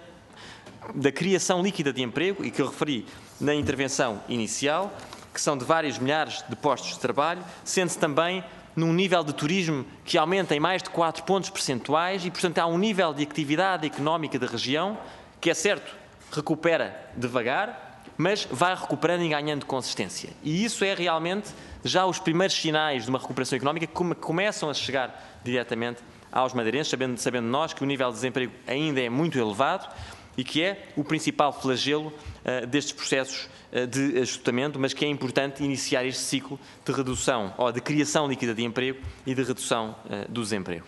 da criação líquida de emprego, e que eu referi na intervenção inicial, que são de vários milhares de postos de trabalho, sente-se também num nível de turismo que aumenta em mais de quatro pontos percentuais e, portanto, há um nível de atividade económica da região que, é certo, recupera devagar, mas vai recuperando e ganhando consistência. E isso é realmente já os primeiros sinais de uma recuperação económica que começam a chegar diretamente aos madeirenses, sabendo, sabendo nós que o nível de desemprego ainda é muito elevado e que é o principal flagelo uh, destes processos uh, de ajustamento, mas que é importante iniciar este ciclo de redução ou de criação líquida de emprego e de redução uh, do desemprego.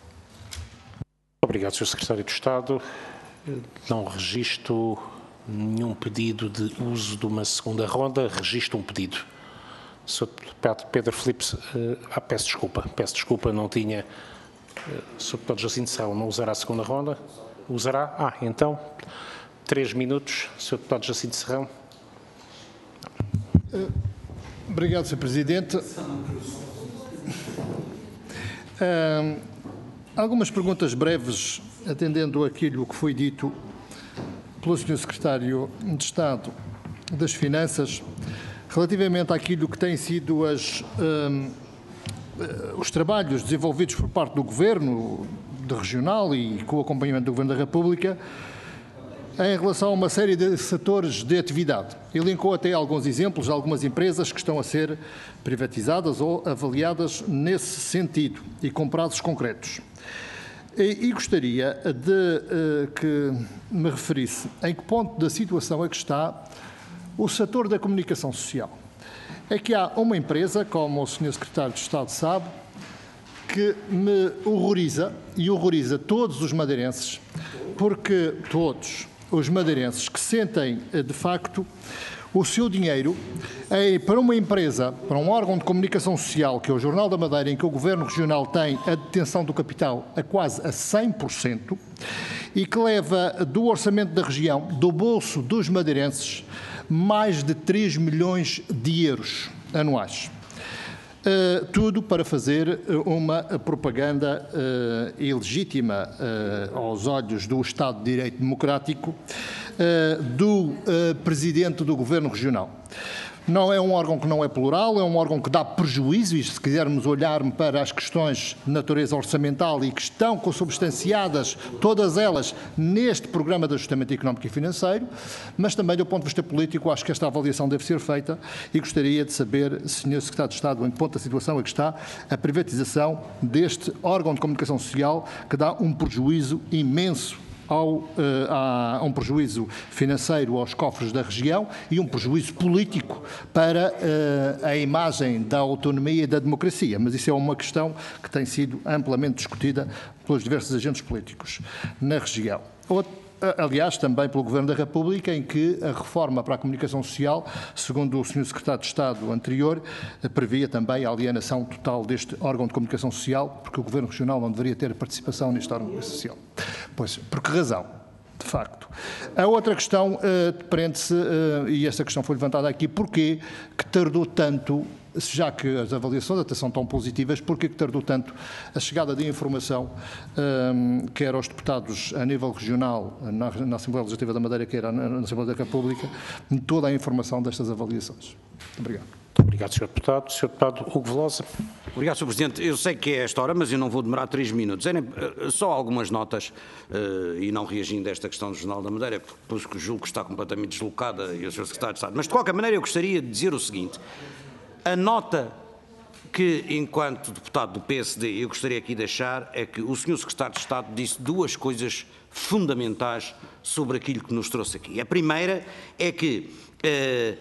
Obrigado, senhor Secretário de Estado. Não registro nenhum pedido de uso de uma segunda ronda, registro um pedido. senhor Pedro Filipe, uh, ah, peço desculpa, peço desculpa, não tinha. Uh, senhor Deputado Jacinto Serrão não usará a segunda ronda? Usará? Ah, então, três minutos, senhor Deputado Jacinto Serrão. Uh, obrigado, senhor Presidente. Uh, algumas perguntas breves, atendendo aquilo que foi dito pelo senhor Secretário de Estado das Finanças, relativamente àquilo que têm sido as, um, os trabalhos desenvolvidos por parte do Governo de regional e com o acompanhamento do Governo da República em relação a uma série de setores de atividade. Elencou até alguns exemplos de algumas empresas que estão a ser privatizadas ou avaliadas nesse sentido e com prazos concretos. E, e gostaria de uh, que me referisse em que ponto da situação é que está o setor da comunicação social. É que há uma empresa, como o senhor Secretário de Estado sabe, que me horroriza e horroriza todos os madeirenses, porque todos os madeirenses que sentem, de facto, o seu dinheiro é para uma empresa, para um órgão de comunicação social, que é o Jornal da Madeira, em que o Governo Regional tem a detenção do capital a quase a cem por cento e que leva do orçamento da região, do bolso dos madeirenses, mais de três milhões de euros anuais. Uh, tudo para fazer uma propaganda uh, ilegítima uh, aos olhos do Estado de Direito Democrático uh, do uh, Presidente do Governo Regional. Não é um órgão que não é plural, é um órgão que dá prejuízo, e se quisermos olhar para as questões de natureza orçamental e que estão consubstanciadas, todas elas, neste programa de ajustamento económico e financeiro, mas também do ponto de vista político, acho que esta avaliação deve ser feita e gostaria de saber, senhor Secretário de Estado, em que ponto da situação é que está a privatização deste órgão de comunicação social que dá um prejuízo imenso ao, a um prejuízo financeiro aos cofres da região e um prejuízo político para a imagem da autonomia e da democracia. Mas isso é uma questão que tem sido amplamente discutida pelos diversos agentes políticos na região. Aliás, também pelo Governo da República, em que a reforma para a comunicação social, segundo o senhor Secretário de Estado anterior, previa também a alienação total deste órgão de comunicação social, porque o Governo Regional não deveria ter participação neste órgão de comunicação social. Pois, por que razão? De facto. A outra questão uh, prende-se, uh, e esta questão foi levantada aqui, porquê que tardou tanto, já que as avaliações até são tão positivas, porquê que tardou tanto a chegada de informação, um, quer aos deputados a nível regional, na, na Assembleia Legislativa da Madeira, quer na, na Assembleia da República, toda a informação destas avaliações. Obrigado. Obrigado, senhor Deputado. senhor Deputado Hugo Velosa. Obrigado, senhor Presidente. Eu sei que é esta hora, mas eu não vou demorar três minutos. Era só algumas notas, uh, e não reagindo a esta questão do Jornal da Madeira, porque julgo que está completamente deslocada, e o senhor Secretário de Estado. Mas, de qualquer maneira, eu gostaria de dizer o seguinte. A nota que, enquanto deputado do P S D, eu gostaria aqui de deixar é que o senhor Secretário de Estado disse duas coisas fundamentais sobre aquilo que nos trouxe aqui. A primeira é que uh,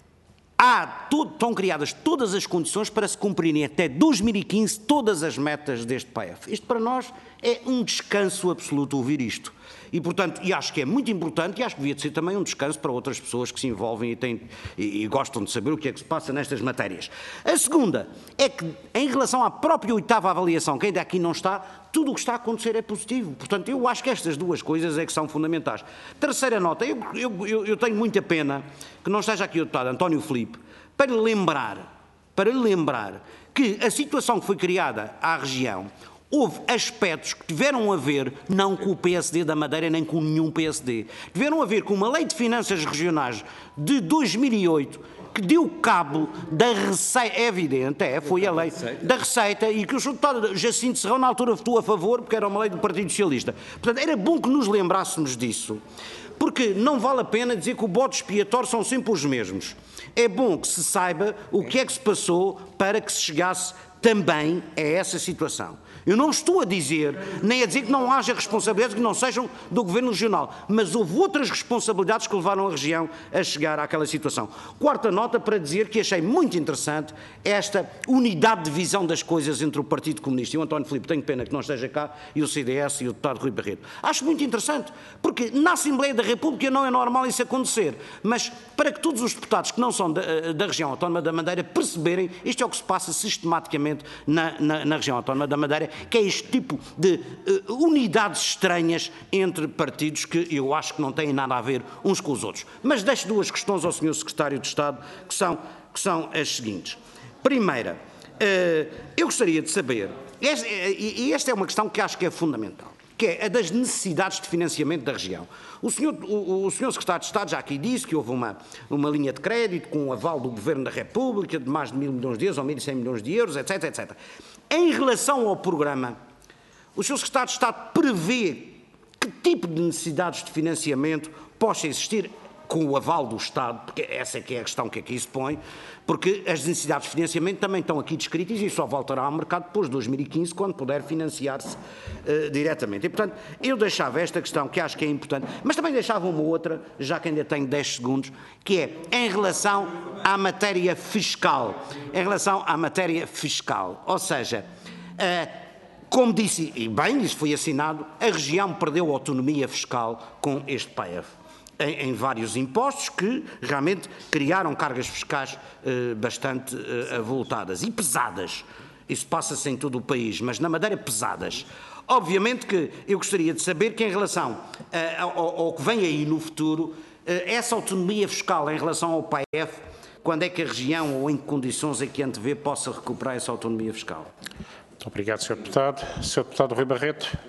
há todo, estão criadas todas as condições para se cumprirem até dois mil e quinze todas as metas deste P F. Isto para nós é um descanso absoluto ouvir isto. E, portanto, e acho que é muito importante e acho que devia de ser também um descanso para outras pessoas que se envolvem e, têm, e, e gostam de saber o que é que se passa nestas matérias. A segunda é que, em relação à própria oitava avaliação, que ainda aqui não está, tudo o que está a acontecer é positivo. Portanto, eu acho que estas duas coisas é que são fundamentais. Terceira nota, eu, eu, eu tenho muita pena que não esteja aqui o deputado António Filipe para lembrar, para lembrar que a situação que foi criada à região houve aspectos que tiveram a ver não com o P S D da Madeira nem com nenhum P S D. Tiveram a ver com uma lei de finanças regionais de dois mil e oito que deu cabo da receita, é evidente, é, foi a lei da receita e que o senhor deputado Jacinto Serrão na altura votou a favor porque era uma lei do Partido Socialista. Portanto, era bom que nos lembrássemos disso, porque não vale a pena dizer que o bode expiatório são sempre os mesmos. É bom que se saiba o que é que se passou para que se chegasse também a essa situação. Eu não estou a dizer, nem a dizer que não haja responsabilidades que não sejam do Governo Regional, mas houve outras responsabilidades que levaram a região a chegar àquela situação. Quarta nota para dizer que achei muito interessante esta unidade de visão das coisas entre o Partido Comunista e o António Filipe, tenho pena que não esteja cá, e o C D S e o deputado Rui Barreto. Acho muito interessante, porque na Assembleia da República não é normal isso acontecer, mas para que todos os deputados que não são da, da região autónoma da Madeira perceberem, isto é o que se passa sistematicamente na, na, na região autónoma da Madeira, que é este tipo de uh, unidades estranhas entre partidos que eu acho que não têm nada a ver uns com os outros. Mas deixo duas questões ao senhor Secretário de Estado, que são, que são as seguintes. Primeira, uh, eu gostaria de saber, esta, e esta é uma questão que acho que é fundamental, que é a das necessidades de financiamento da região. O senhor, o, o senhor Secretário de Estado já aqui disse que houve uma, uma linha de crédito com o aval do Governo da República de mais de mil milhões de euros ou mil e cem milhões de euros, etc, etcétera. Em relação ao programa, o senhor Secretário de Estado prevê que tipo de necessidades de financiamento possa existir com o aval do Estado, porque essa é que é a questão que aqui se põe, porque as necessidades de financiamento também estão aqui descritas e só voltará ao mercado depois de dois mil e quinze, quando puder financiar-se uh, diretamente. E, portanto, eu deixava esta questão, que acho que é importante, mas também deixava uma outra, já que ainda tenho dez segundos, que é em relação à matéria fiscal. Em relação à matéria fiscal. Ou seja, uh, como disse, e bem, isso foi assinado, a região perdeu autonomia fiscal com este P F. Em, em vários impostos que realmente criaram cargas fiscais eh, bastante eh, avultadas e pesadas. Isso passa-se em todo o país, mas na Madeira pesadas. Obviamente que eu gostaria de saber que em relação eh, ao, ao que vem aí no futuro, eh, essa autonomia fiscal em relação ao P F, quando é que a região ou em que condições é que antevê possa recuperar essa autonomia fiscal? Muito obrigado, senhor Deputado. senhor Deputado Rui Barreto.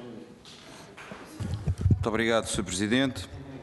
Muito obrigado, senhor Presidente.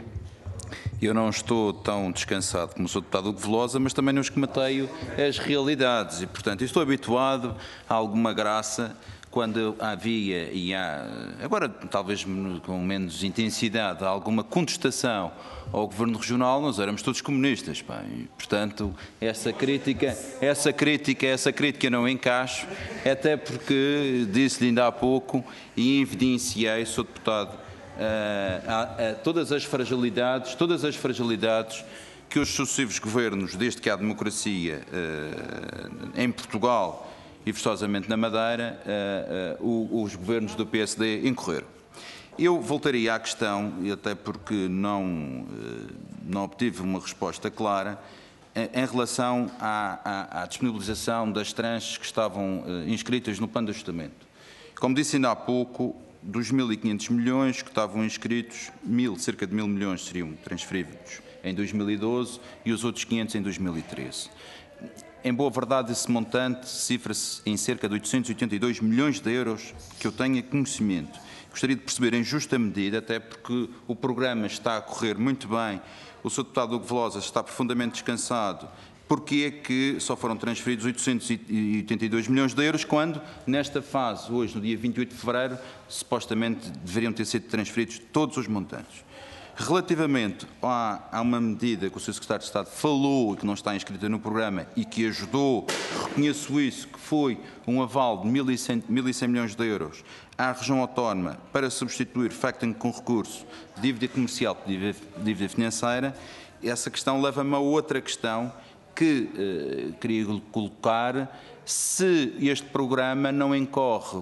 Eu não estou tão descansado como o senhor Deputado Hugo Velosa, mas também não esquemateio as realidades e, portanto, estou habituado a alguma graça quando havia e há, agora talvez com menos intensidade, alguma contestação ao Governo Regional, nós éramos todos comunistas, pá, e, portanto, essa crítica, essa crítica, essa crítica não encaixo, até porque disse-lhe ainda há pouco e evidenciei, senhor Deputado a, a todas as fragilidades, todas as fragilidades que os sucessivos governos, desde que há democracia uh, em Portugal e forçosamente na Madeira, uh, uh, os governos do P S D incorreram. Eu voltaria à questão, e até porque não, uh, não obtive uma resposta clara, em relação à, à, à disponibilização das tranches que estavam uh, inscritas no plano de ajustamento. Como disse ainda há pouco, dos mil e quinhentos milhões que estavam inscritos, mil, cerca de mil milhões seriam transferidos em dois mil e doze e os outros quinhentos em dois mil e treze. Em boa verdade, esse montante cifra-se em cerca de oitocentos e oitenta e dois milhões de euros que eu tenha conhecimento. Gostaria de perceber em justa medida, até porque o programa está a correr muito bem, o senhor deputado Hugo Velosa está profundamente descansado, porque é que só foram transferidos oitocentos e oitenta e dois milhões de euros, quando, nesta fase, hoje, no dia vinte e oito de fevereiro, supostamente deveriam ter sido transferidos todos os montantes. Relativamente a, a uma medida que o senhor Secretário de Estado falou e que não está inscrita no programa e que ajudou, reconheço isso, que foi um aval de mil e cem milhões de euros à região autónoma para substituir factoring com recurso, dívida comercial por dívida, dívida financeira, essa questão leva-me a outra questão que eh, queria colocar: se este programa não incorre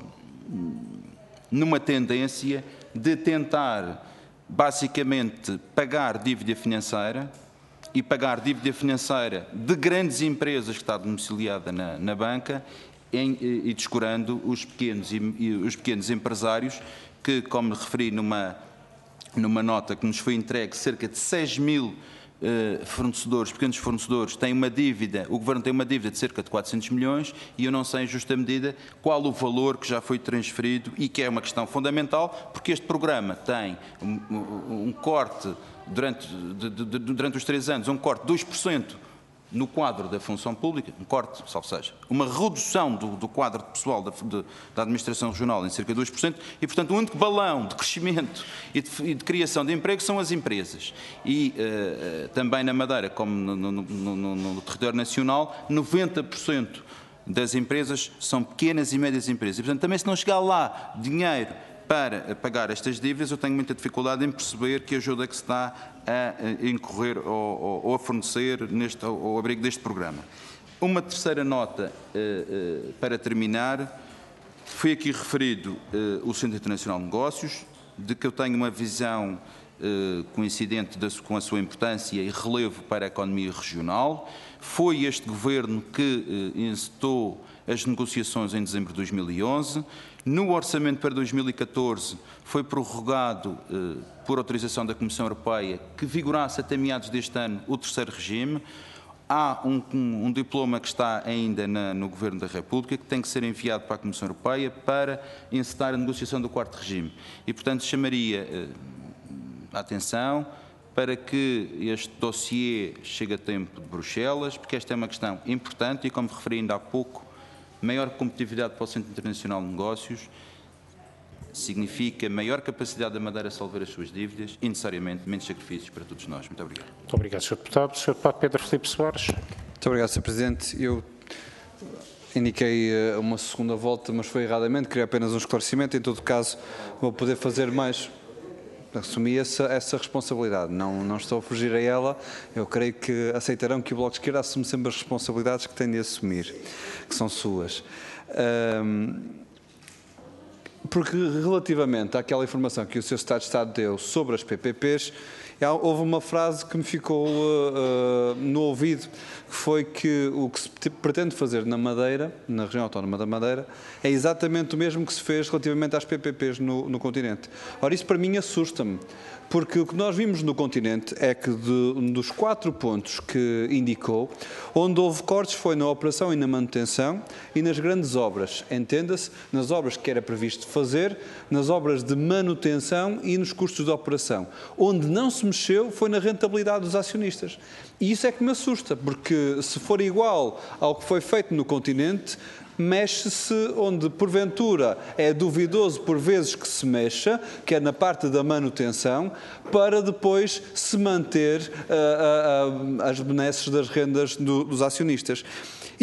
numa tendência de tentar basicamente pagar dívida financeira e pagar dívida financeira de grandes empresas que está domiciliada na, na banca em, e descurando os pequenos, e, e os pequenos empresários que, como referi numa, numa nota que nos foi entregue, cerca de seis mil Uh, fornecedores, pequenos fornecedores, têm uma dívida, o Governo tem uma dívida de cerca de quatrocentos milhões e eu não sei em justa medida qual o valor que já foi transferido e que é uma questão fundamental, porque este programa tem um, um, um corte, durante, de, de, de, durante os três anos, um corte de dois por cento no quadro da função pública, um corte, ou seja, uma redução do, do quadro de pessoal da, de, da administração regional em cerca de dois por cento e, portanto, o único balão de crescimento e de, e de criação de emprego são as empresas. E uh, também na Madeira, como no, no, no, no, no território nacional, noventa por cento das empresas são pequenas e médias empresas. E, portanto, também se não chegar lá dinheiro para pagar estas dívidas, eu tenho muita dificuldade em perceber que ajuda que se está a incorrer ou, ou a fornecer neste, ao abrigo deste programa. Uma terceira nota uh, uh, para terminar. Foi aqui referido uh, o Centro Internacional de Negócios, de que eu tenho uma visão uh, coincidente de, com a sua importância e relevo para a economia regional. Foi este Governo que uh, incitou as negociações em dezembro de dois mil e onze. No orçamento para dois mil e catorze foi prorrogado, eh, por autorização da Comissão Europeia, que vigorasse até meados deste ano o terceiro regime. Há um, um, um diploma que está ainda na, no Governo da República, que tem que ser enviado para a Comissão Europeia para encetar a negociação do quarto regime. E, portanto, chamaria eh, a atenção para que este dossiê chegue a tempo de Bruxelas, porque esta é uma questão importante e, como referi ainda há pouco, maior competitividade para o Centro Internacional de Negócios significa maior capacidade da Madeira a solver as suas dívidas e, necessariamente, menos sacrifícios para todos nós. Muito obrigado. Muito obrigado, senhor Deputado. senhor Deputado Pedro Filipe Soares. Muito obrigado, senhor Presidente. Eu indiquei uma segunda volta, mas foi erradamente. Queria apenas um esclarecimento. Em todo caso, vou poder fazer mais. Assumi essa, essa responsabilidade, não, não estou a fugir a ela. Eu creio que aceitarão que o Bloco de Esquerda assume sempre as responsabilidades que tem de assumir, que são suas. Um, porque relativamente àquela informação que o senhor Secretário de Estado deu sobre as P P Ps, houve uma frase que me ficou uh, no ouvido, que foi que o que se pretende fazer na Madeira, na região autónoma da Madeira, é exatamente o mesmo que se fez relativamente às P P Ps no, no continente. Ora, isso para mim assusta-me, porque o que nós vimos no continente é que de, um dos quatro pontos que indicou, onde houve cortes foi na operação e na manutenção e nas grandes obras, entenda-se, nas obras que era previsto fazer, nas obras de manutenção e nos custos de operação. Onde não se mexeu foi na rentabilidade dos acionistas. E isso é que me assusta, porque se for igual ao que foi feito no continente, mexe-se onde, porventura, é duvidoso por vezes que se mexa, que é na parte da manutenção, para depois se manter uh, uh, uh, as benesses das rendas do, dos acionistas.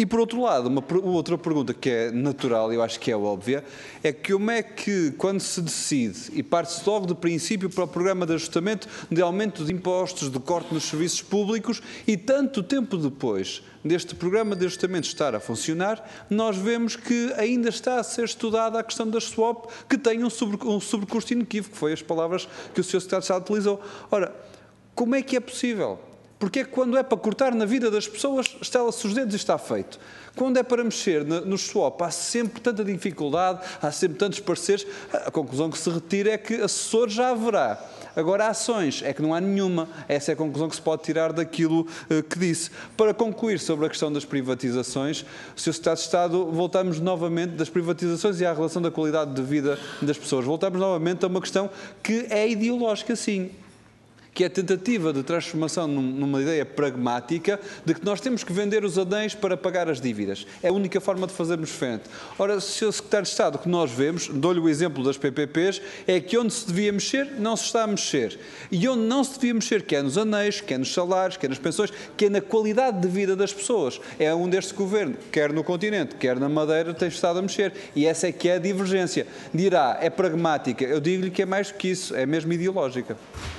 E, por outro lado, uma outra pergunta que é natural, eu acho que é óbvia, é que como é que, quando se decide, e parte-se logo de princípio para o programa de ajustamento de aumento de impostos, de corte nos serviços públicos, e tanto tempo depois deste programa de ajustamento estar a funcionar, nós vemos que ainda está a ser estudada a questão das swap, que tem um, sobre, um sobrecusto inequívoco, que foi as palavras que o senhor Secretário de Estado utilizou. Ora, como é que é possível? Porque é que quando é para cortar na vida das pessoas, estala-se os dedos e está feito. Quando é para mexer nos swap, há sempre tanta dificuldade, há sempre tantos pareceres, a conclusão que se retira é que assessores já haverá. Agora, ações é que não há nenhuma. Essa é a conclusão que se pode tirar daquilo uh, que disse. Para concluir sobre a questão das privatizações, o senhor Secretário de Estado, voltamos novamente das privatizações e à relação da qualidade de vida das pessoas. Voltamos novamente a uma questão que é ideológica, sim, que é a tentativa de transformação numa ideia pragmática de que nós temos que vender os anéis para pagar as dívidas. É a única forma de fazermos frente. Ora, senhor Secretário de Estado, o que nós vemos, dou-lhe o exemplo das P P Ps, é que onde se devia mexer, não se está a mexer. E onde não se devia mexer, que é nos anéis, que é nos salários, que é nas pensões, que é na qualidade de vida das pessoas. É onde este Governo, quer no continente, quer na Madeira, tem estado a mexer. E essa é que é a divergência. Dirá, é pragmática. Eu digo-lhe que é mais do que isso, é mesmo ideológica.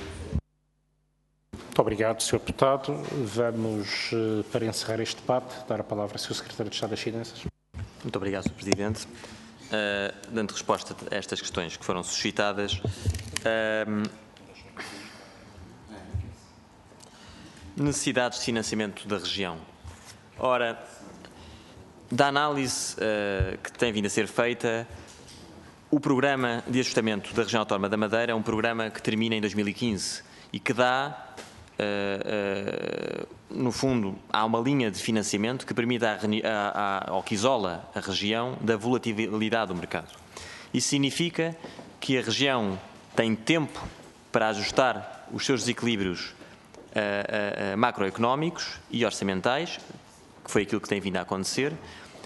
Muito obrigado, senhor Deputado. Vamos, para encerrar este debate, dar a palavra ao senhor Secretário de Estado das Finanças. Muito obrigado, senhor Presidente. Uh, dando resposta a estas questões que foram suscitadas, uh, necessidades de financiamento da região. Ora, da análise uh, que tem vindo a ser feita, o programa de ajustamento da região autónoma da Madeira é um programa que termina em dois mil e quinze e que dá, Uh, uh, no fundo, há uma linha de financiamento que permite, a, a, a, ou que isola a região da volatilidade do mercado. Isso significa que a região tem tempo para ajustar os seus desequilíbrios uh, uh, uh, macroeconómicos e orçamentais, que foi aquilo que tem vindo a acontecer,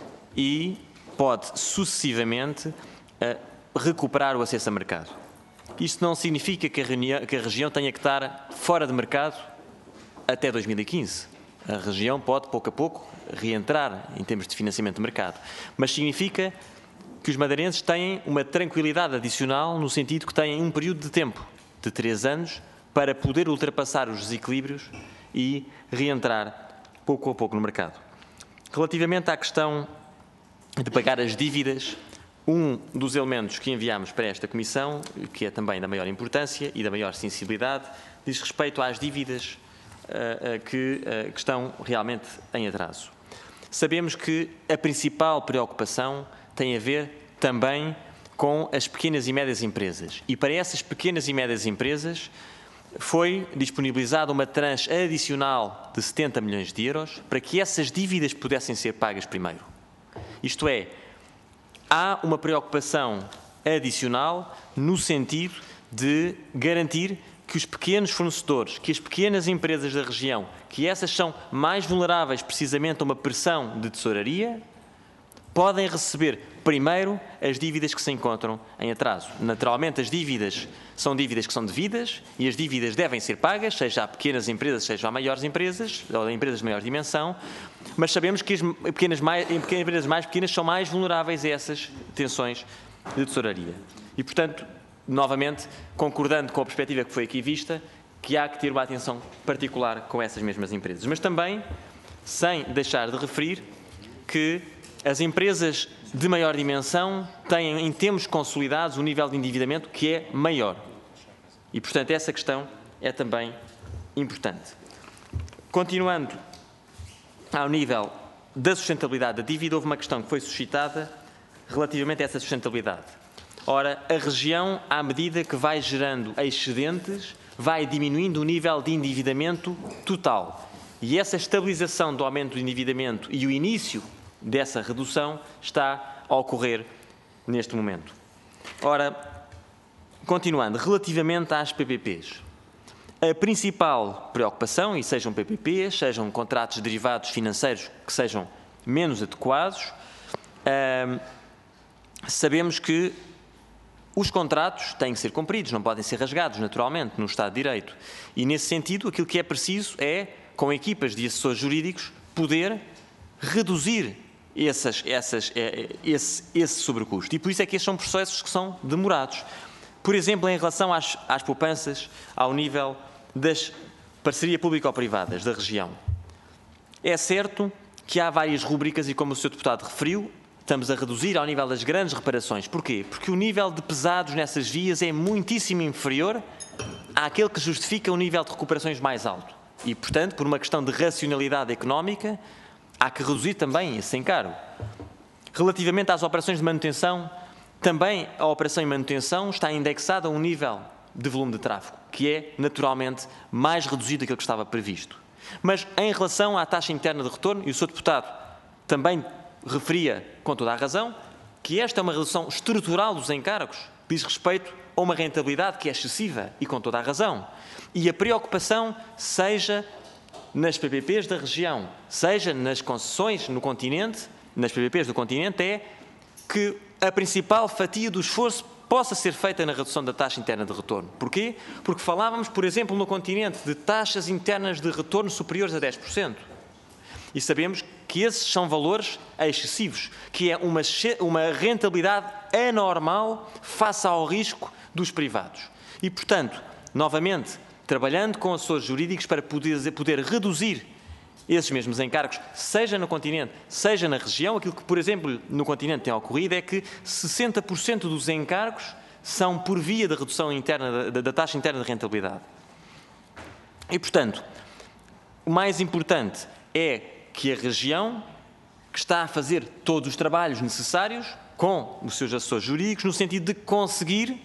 e pode sucessivamente uh, recuperar o acesso a mercado. Isto não significa que a, reunião, que a região tenha que estar fora de mercado até dois mil e quinze. A região pode, pouco a pouco, reentrar em termos de financiamento de mercado. Mas significa que os madeirenses têm uma tranquilidade adicional no sentido que têm um período de tempo, de três anos, para poder ultrapassar os desequilíbrios e reentrar pouco a pouco no mercado. Relativamente à questão de pagar as dívidas, um dos elementos que enviámos para esta Comissão, que é também da maior importância e da maior sensibilidade, diz respeito às dívidas uh, uh, que, uh, que estão realmente em atraso. Sabemos que a principal preocupação tem a ver também com as pequenas e médias empresas. E para essas pequenas e médias empresas foi disponibilizada uma tranche adicional de setenta milhões de euros para que essas dívidas pudessem ser pagas primeiro. Isto é, há uma preocupação adicional no sentido de garantir que os pequenos fornecedores, que as pequenas empresas da região, que essas são mais vulneráveis precisamente a uma pressão de tesouraria, podem receber primeiro as dívidas que se encontram em atraso. Naturalmente, as dívidas são dívidas que são devidas e as dívidas devem ser pagas, seja a pequenas empresas, seja a maiores empresas, ou a empresas de maior dimensão, mas sabemos que as pequenas, mais, pequenas empresas mais pequenas são mais vulneráveis a essas tensões de tesouraria. E, portanto, novamente, concordando com a perspectiva que foi aqui vista, que há que ter uma atenção particular com essas mesmas empresas. Mas também, sem deixar de referir que as empresas de maior dimensão têm, em termos consolidados, um nível de endividamento que é maior. E, portanto, essa questão é também importante. Continuando ao nível da sustentabilidade da dívida, houve uma questão que foi suscitada relativamente a essa sustentabilidade. Ora, a região, à medida que vai gerando excedentes, vai diminuindo o nível de endividamento total. E essa estabilização do aumento do endividamento e o início dessa redução está a ocorrer neste momento. Ora, continuando, relativamente às P P Ps, a principal preocupação, e sejam P P Ps, sejam contratos derivados financeiros que sejam menos adequados, hum, sabemos que os contratos têm que ser cumpridos, não podem ser rasgados, naturalmente, no Estado de Direito. E, nesse sentido, aquilo que é preciso é, com equipas de assessores jurídicos, poder reduzir essas, essas, esse, esse sobrecusto. E por isso é que estes são processos que são demorados. Por exemplo, em relação às, às poupanças ao nível das parcerias público-privadas da região. É certo que há várias rubricas e, como o senhor Deputado referiu, estamos a reduzir ao nível das grandes reparações. Porquê? Porque o nível de pesados nessas vias é muitíssimo inferior àquele que justifica o nível de recuperações mais alto. E, portanto, por uma questão de racionalidade económica, há que reduzir também esse encargo. Relativamente às operações de manutenção, também a operação em manutenção está indexada a um nível de volume de tráfego, que é, naturalmente, mais reduzido daquilo que estava previsto. Mas, em relação à taxa interna de retorno, e o senhor Deputado também referia, com toda a razão, que esta é uma redução estrutural dos encargos, diz respeito a uma rentabilidade que é excessiva, e com toda a razão. E a preocupação, seja nas P P Ps da região, seja nas concessões no continente, nas P P Ps do continente, é que a principal fatia do esforço possa ser feita na redução da taxa interna de retorno. Porquê? Porque falávamos, por exemplo, no continente, de taxas internas de retorno superiores a dez por cento. E sabemos que esses são valores excessivos, que é uma, uma rentabilidade anormal face ao risco dos privados. E, portanto, novamente, trabalhando com assessores jurídicos para poder, poder reduzir esses mesmos encargos, seja no continente, seja na região. Aquilo que, por exemplo, no continente tem ocorrido é que sessenta por cento dos encargos são por via da redução interna, da, da taxa interna de rentabilidade. E, portanto, o mais importante é que a região, que está a fazer todos os trabalhos necessários com os seus assessores jurídicos, no sentido de conseguir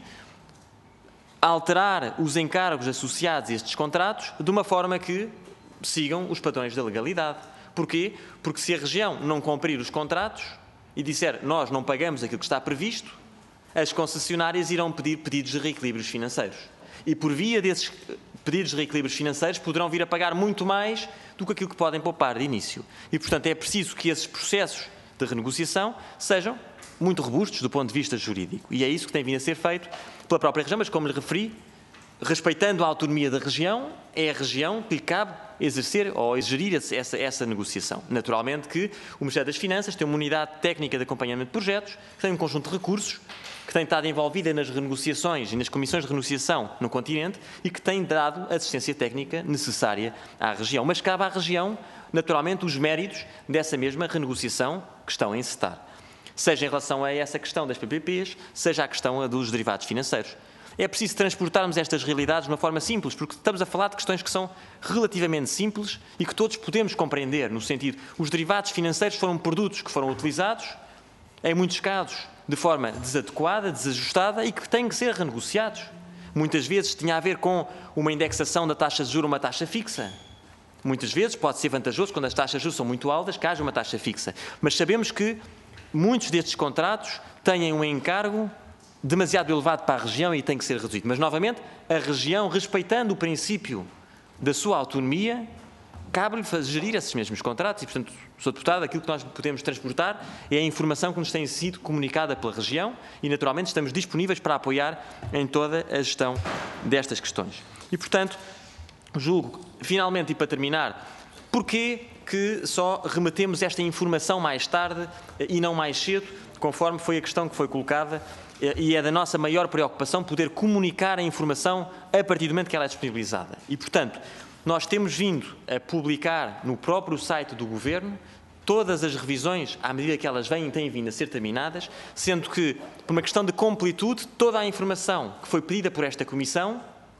alterar os encargos associados a estes contratos de uma forma que sigam os padrões da legalidade. Porquê? Porque se a região não cumprir os contratos e disser nós não pagamos aquilo que está previsto, as concessionárias irão pedir pedidos de reequilíbrios financeiros. E por via desses pedidos de reequilíbrios financeiros poderão vir a pagar muito mais do que aquilo que podem poupar de início. E, portanto, é preciso que esses processos de renegociação sejam muito robustos do ponto de vista jurídico. E é isso que tem vindo a ser feito pela própria região, mas como lhe referi, respeitando a autonomia da região, é a região que lhe cabe exercer ou exigir essa, essa negociação. Naturalmente que o Ministério das Finanças tem uma unidade técnica de acompanhamento de projetos, que tem um conjunto de recursos, que tem estado envolvida nas renegociações e nas comissões de renegociação no continente e que tem dado a assistência técnica necessária à região. Mas cabe à região, naturalmente, os méritos dessa mesma renegociação que estão a encetar. Seja em relação a essa questão das P P Ps, seja a questão dos derivados financeiros. É preciso transportarmos estas realidades de uma forma simples, porque estamos a falar de questões que são relativamente simples e que todos podemos compreender, no sentido, os derivados financeiros foram produtos que foram utilizados, em muitos casos, de forma desadequada, desajustada e que têm que ser renegociados. Muitas vezes tinha a ver com uma indexação da taxa de juros, uma taxa fixa. Muitas vezes pode ser vantajoso, quando as taxas de juros são muito altas, que haja uma taxa fixa. Mas sabemos que muitos destes contratos têm um encargo demasiado elevado para a região e tem que ser reduzido. Mas, novamente, a região, respeitando o princípio da sua autonomia, cabe-lhe gerir esses mesmos contratos e, portanto, senhor Deputado, aquilo que nós podemos transportar é a informação que nos tem sido comunicada pela região e, naturalmente, estamos disponíveis para apoiar em toda a gestão destas questões. E, portanto, julgo, finalmente e para terminar, porquê que só remetemos esta informação mais tarde e não mais cedo, conforme foi a questão que foi colocada, e é da nossa maior preocupação poder comunicar a informação a partir do momento que ela é disponibilizada. E, portanto, nós temos vindo a publicar no próprio site do Governo todas as revisões, à medida que elas vêm e têm vindo a ser terminadas, sendo que, por uma questão de completude, toda a informação que foi pedida por esta Comissão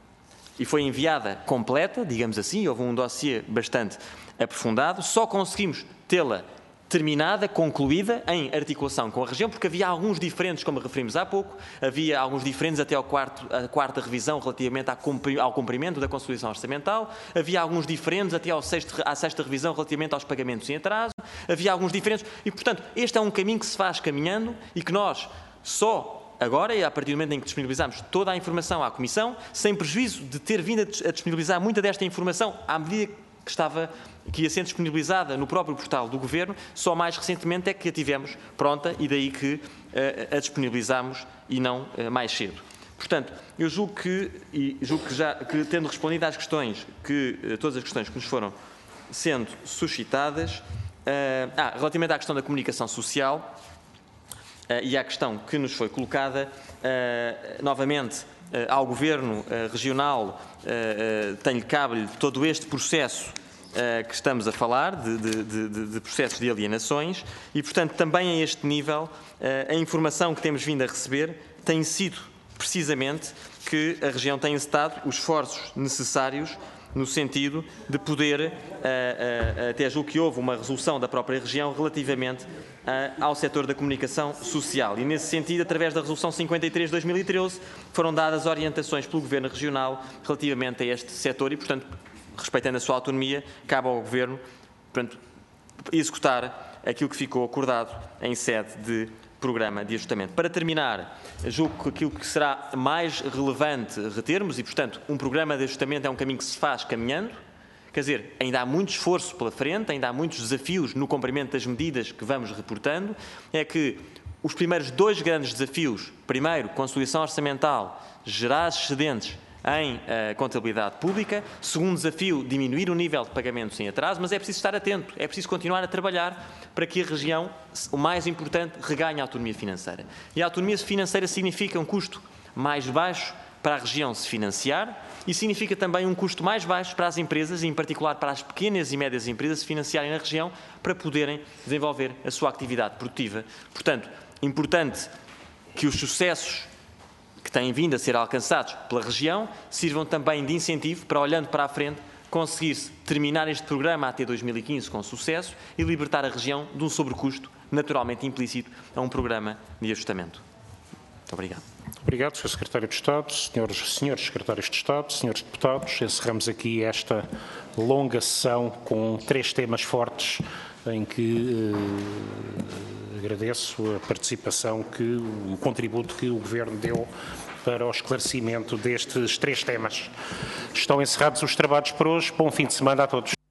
e foi enviada completa, digamos assim, houve um dossiê bastante aprofundado, só conseguimos tê-la terminada, concluída, em articulação com a região, porque havia alguns diferentes, como referimos há pouco, havia alguns diferentes até ao quarto, à quarta revisão relativamente ao cumprimento da consolidação orçamental, havia alguns diferentes até ao sexto, à sexta revisão relativamente aos pagamentos em atraso, havia alguns diferentes, e, portanto, este é um caminho que se faz caminhando e que nós só agora, e a partir do momento em que disponibilizamos toda a informação à Comissão, sem prejuízo de ter vindo a disponibilizar muita desta informação à medida que estava, que ia sendo disponibilizada no próprio portal do Governo, só mais recentemente é que a tivemos pronta e daí que uh, a disponibilizamos e não uh, mais cedo. Portanto, eu julgo que, e julgo que já, que tendo respondido às questões, que uh, todas as questões que nos foram sendo suscitadas, ah, relativamente à questão da comunicação social uh, e à questão que nos foi colocada, uh, novamente, uh, ao Governo uh, Regional uh, uh, tem-lhe cabe-lhe todo este processo uh, que estamos a falar, de, de, de, de processos de alienações, e, portanto, também a este nível, uh, a informação que temos vindo a receber tem sido, precisamente, que a região tem encetado os esforços necessários no sentido de poder, uh, uh, até julgo que houve uma resolução da própria região relativamente uh, ao setor da comunicação social. E, nesse sentido, através da resolução cinquenta e três de dois mil e treze, foram dadas orientações pelo Governo Regional relativamente a este setor e, portanto, respeitando a sua autonomia, cabe ao Governo, portanto, executar aquilo que ficou acordado em sede de programa de ajustamento. Para terminar, julgo que aquilo que será mais relevante retermos, e, portanto, um programa de ajustamento é um caminho que se faz caminhando, quer dizer, ainda há muito esforço pela frente, ainda há muitos desafios no cumprimento das medidas que vamos reportando, é que os primeiros dois grandes desafios, primeiro, consolidação orçamental, gerar excedentes em uh, contabilidade pública. Segundo desafio, diminuir o nível de pagamento sem atraso, mas é preciso estar atento, é preciso continuar a trabalhar para que a região, o mais importante, reganhe a autonomia financeira. E a autonomia financeira significa um custo mais baixo para a região se financiar e significa também um custo mais baixo para as empresas, e em particular para as pequenas e médias empresas, se financiarem na região para poderem desenvolver a sua atividade produtiva. Portanto, importante que os sucessos que têm vindo a ser alcançados pela região sirvam também de incentivo para, olhando para a frente, conseguir-se terminar este programa até dois mil e quinze com sucesso e libertar a região de um sobrecusto naturalmente implícito a um programa de ajustamento. Muito obrigado. Obrigado, senhor Secretário de Estado, senhores, senhores Secretários de Estado, senhores Deputados. Encerramos aqui esta longa sessão com três temas fortes em que eh, agradeço a participação, que, o contributo que o Governo deu para o esclarecimento destes três temas. Estão encerrados os trabalhos por hoje. Bom fim de semana a todos.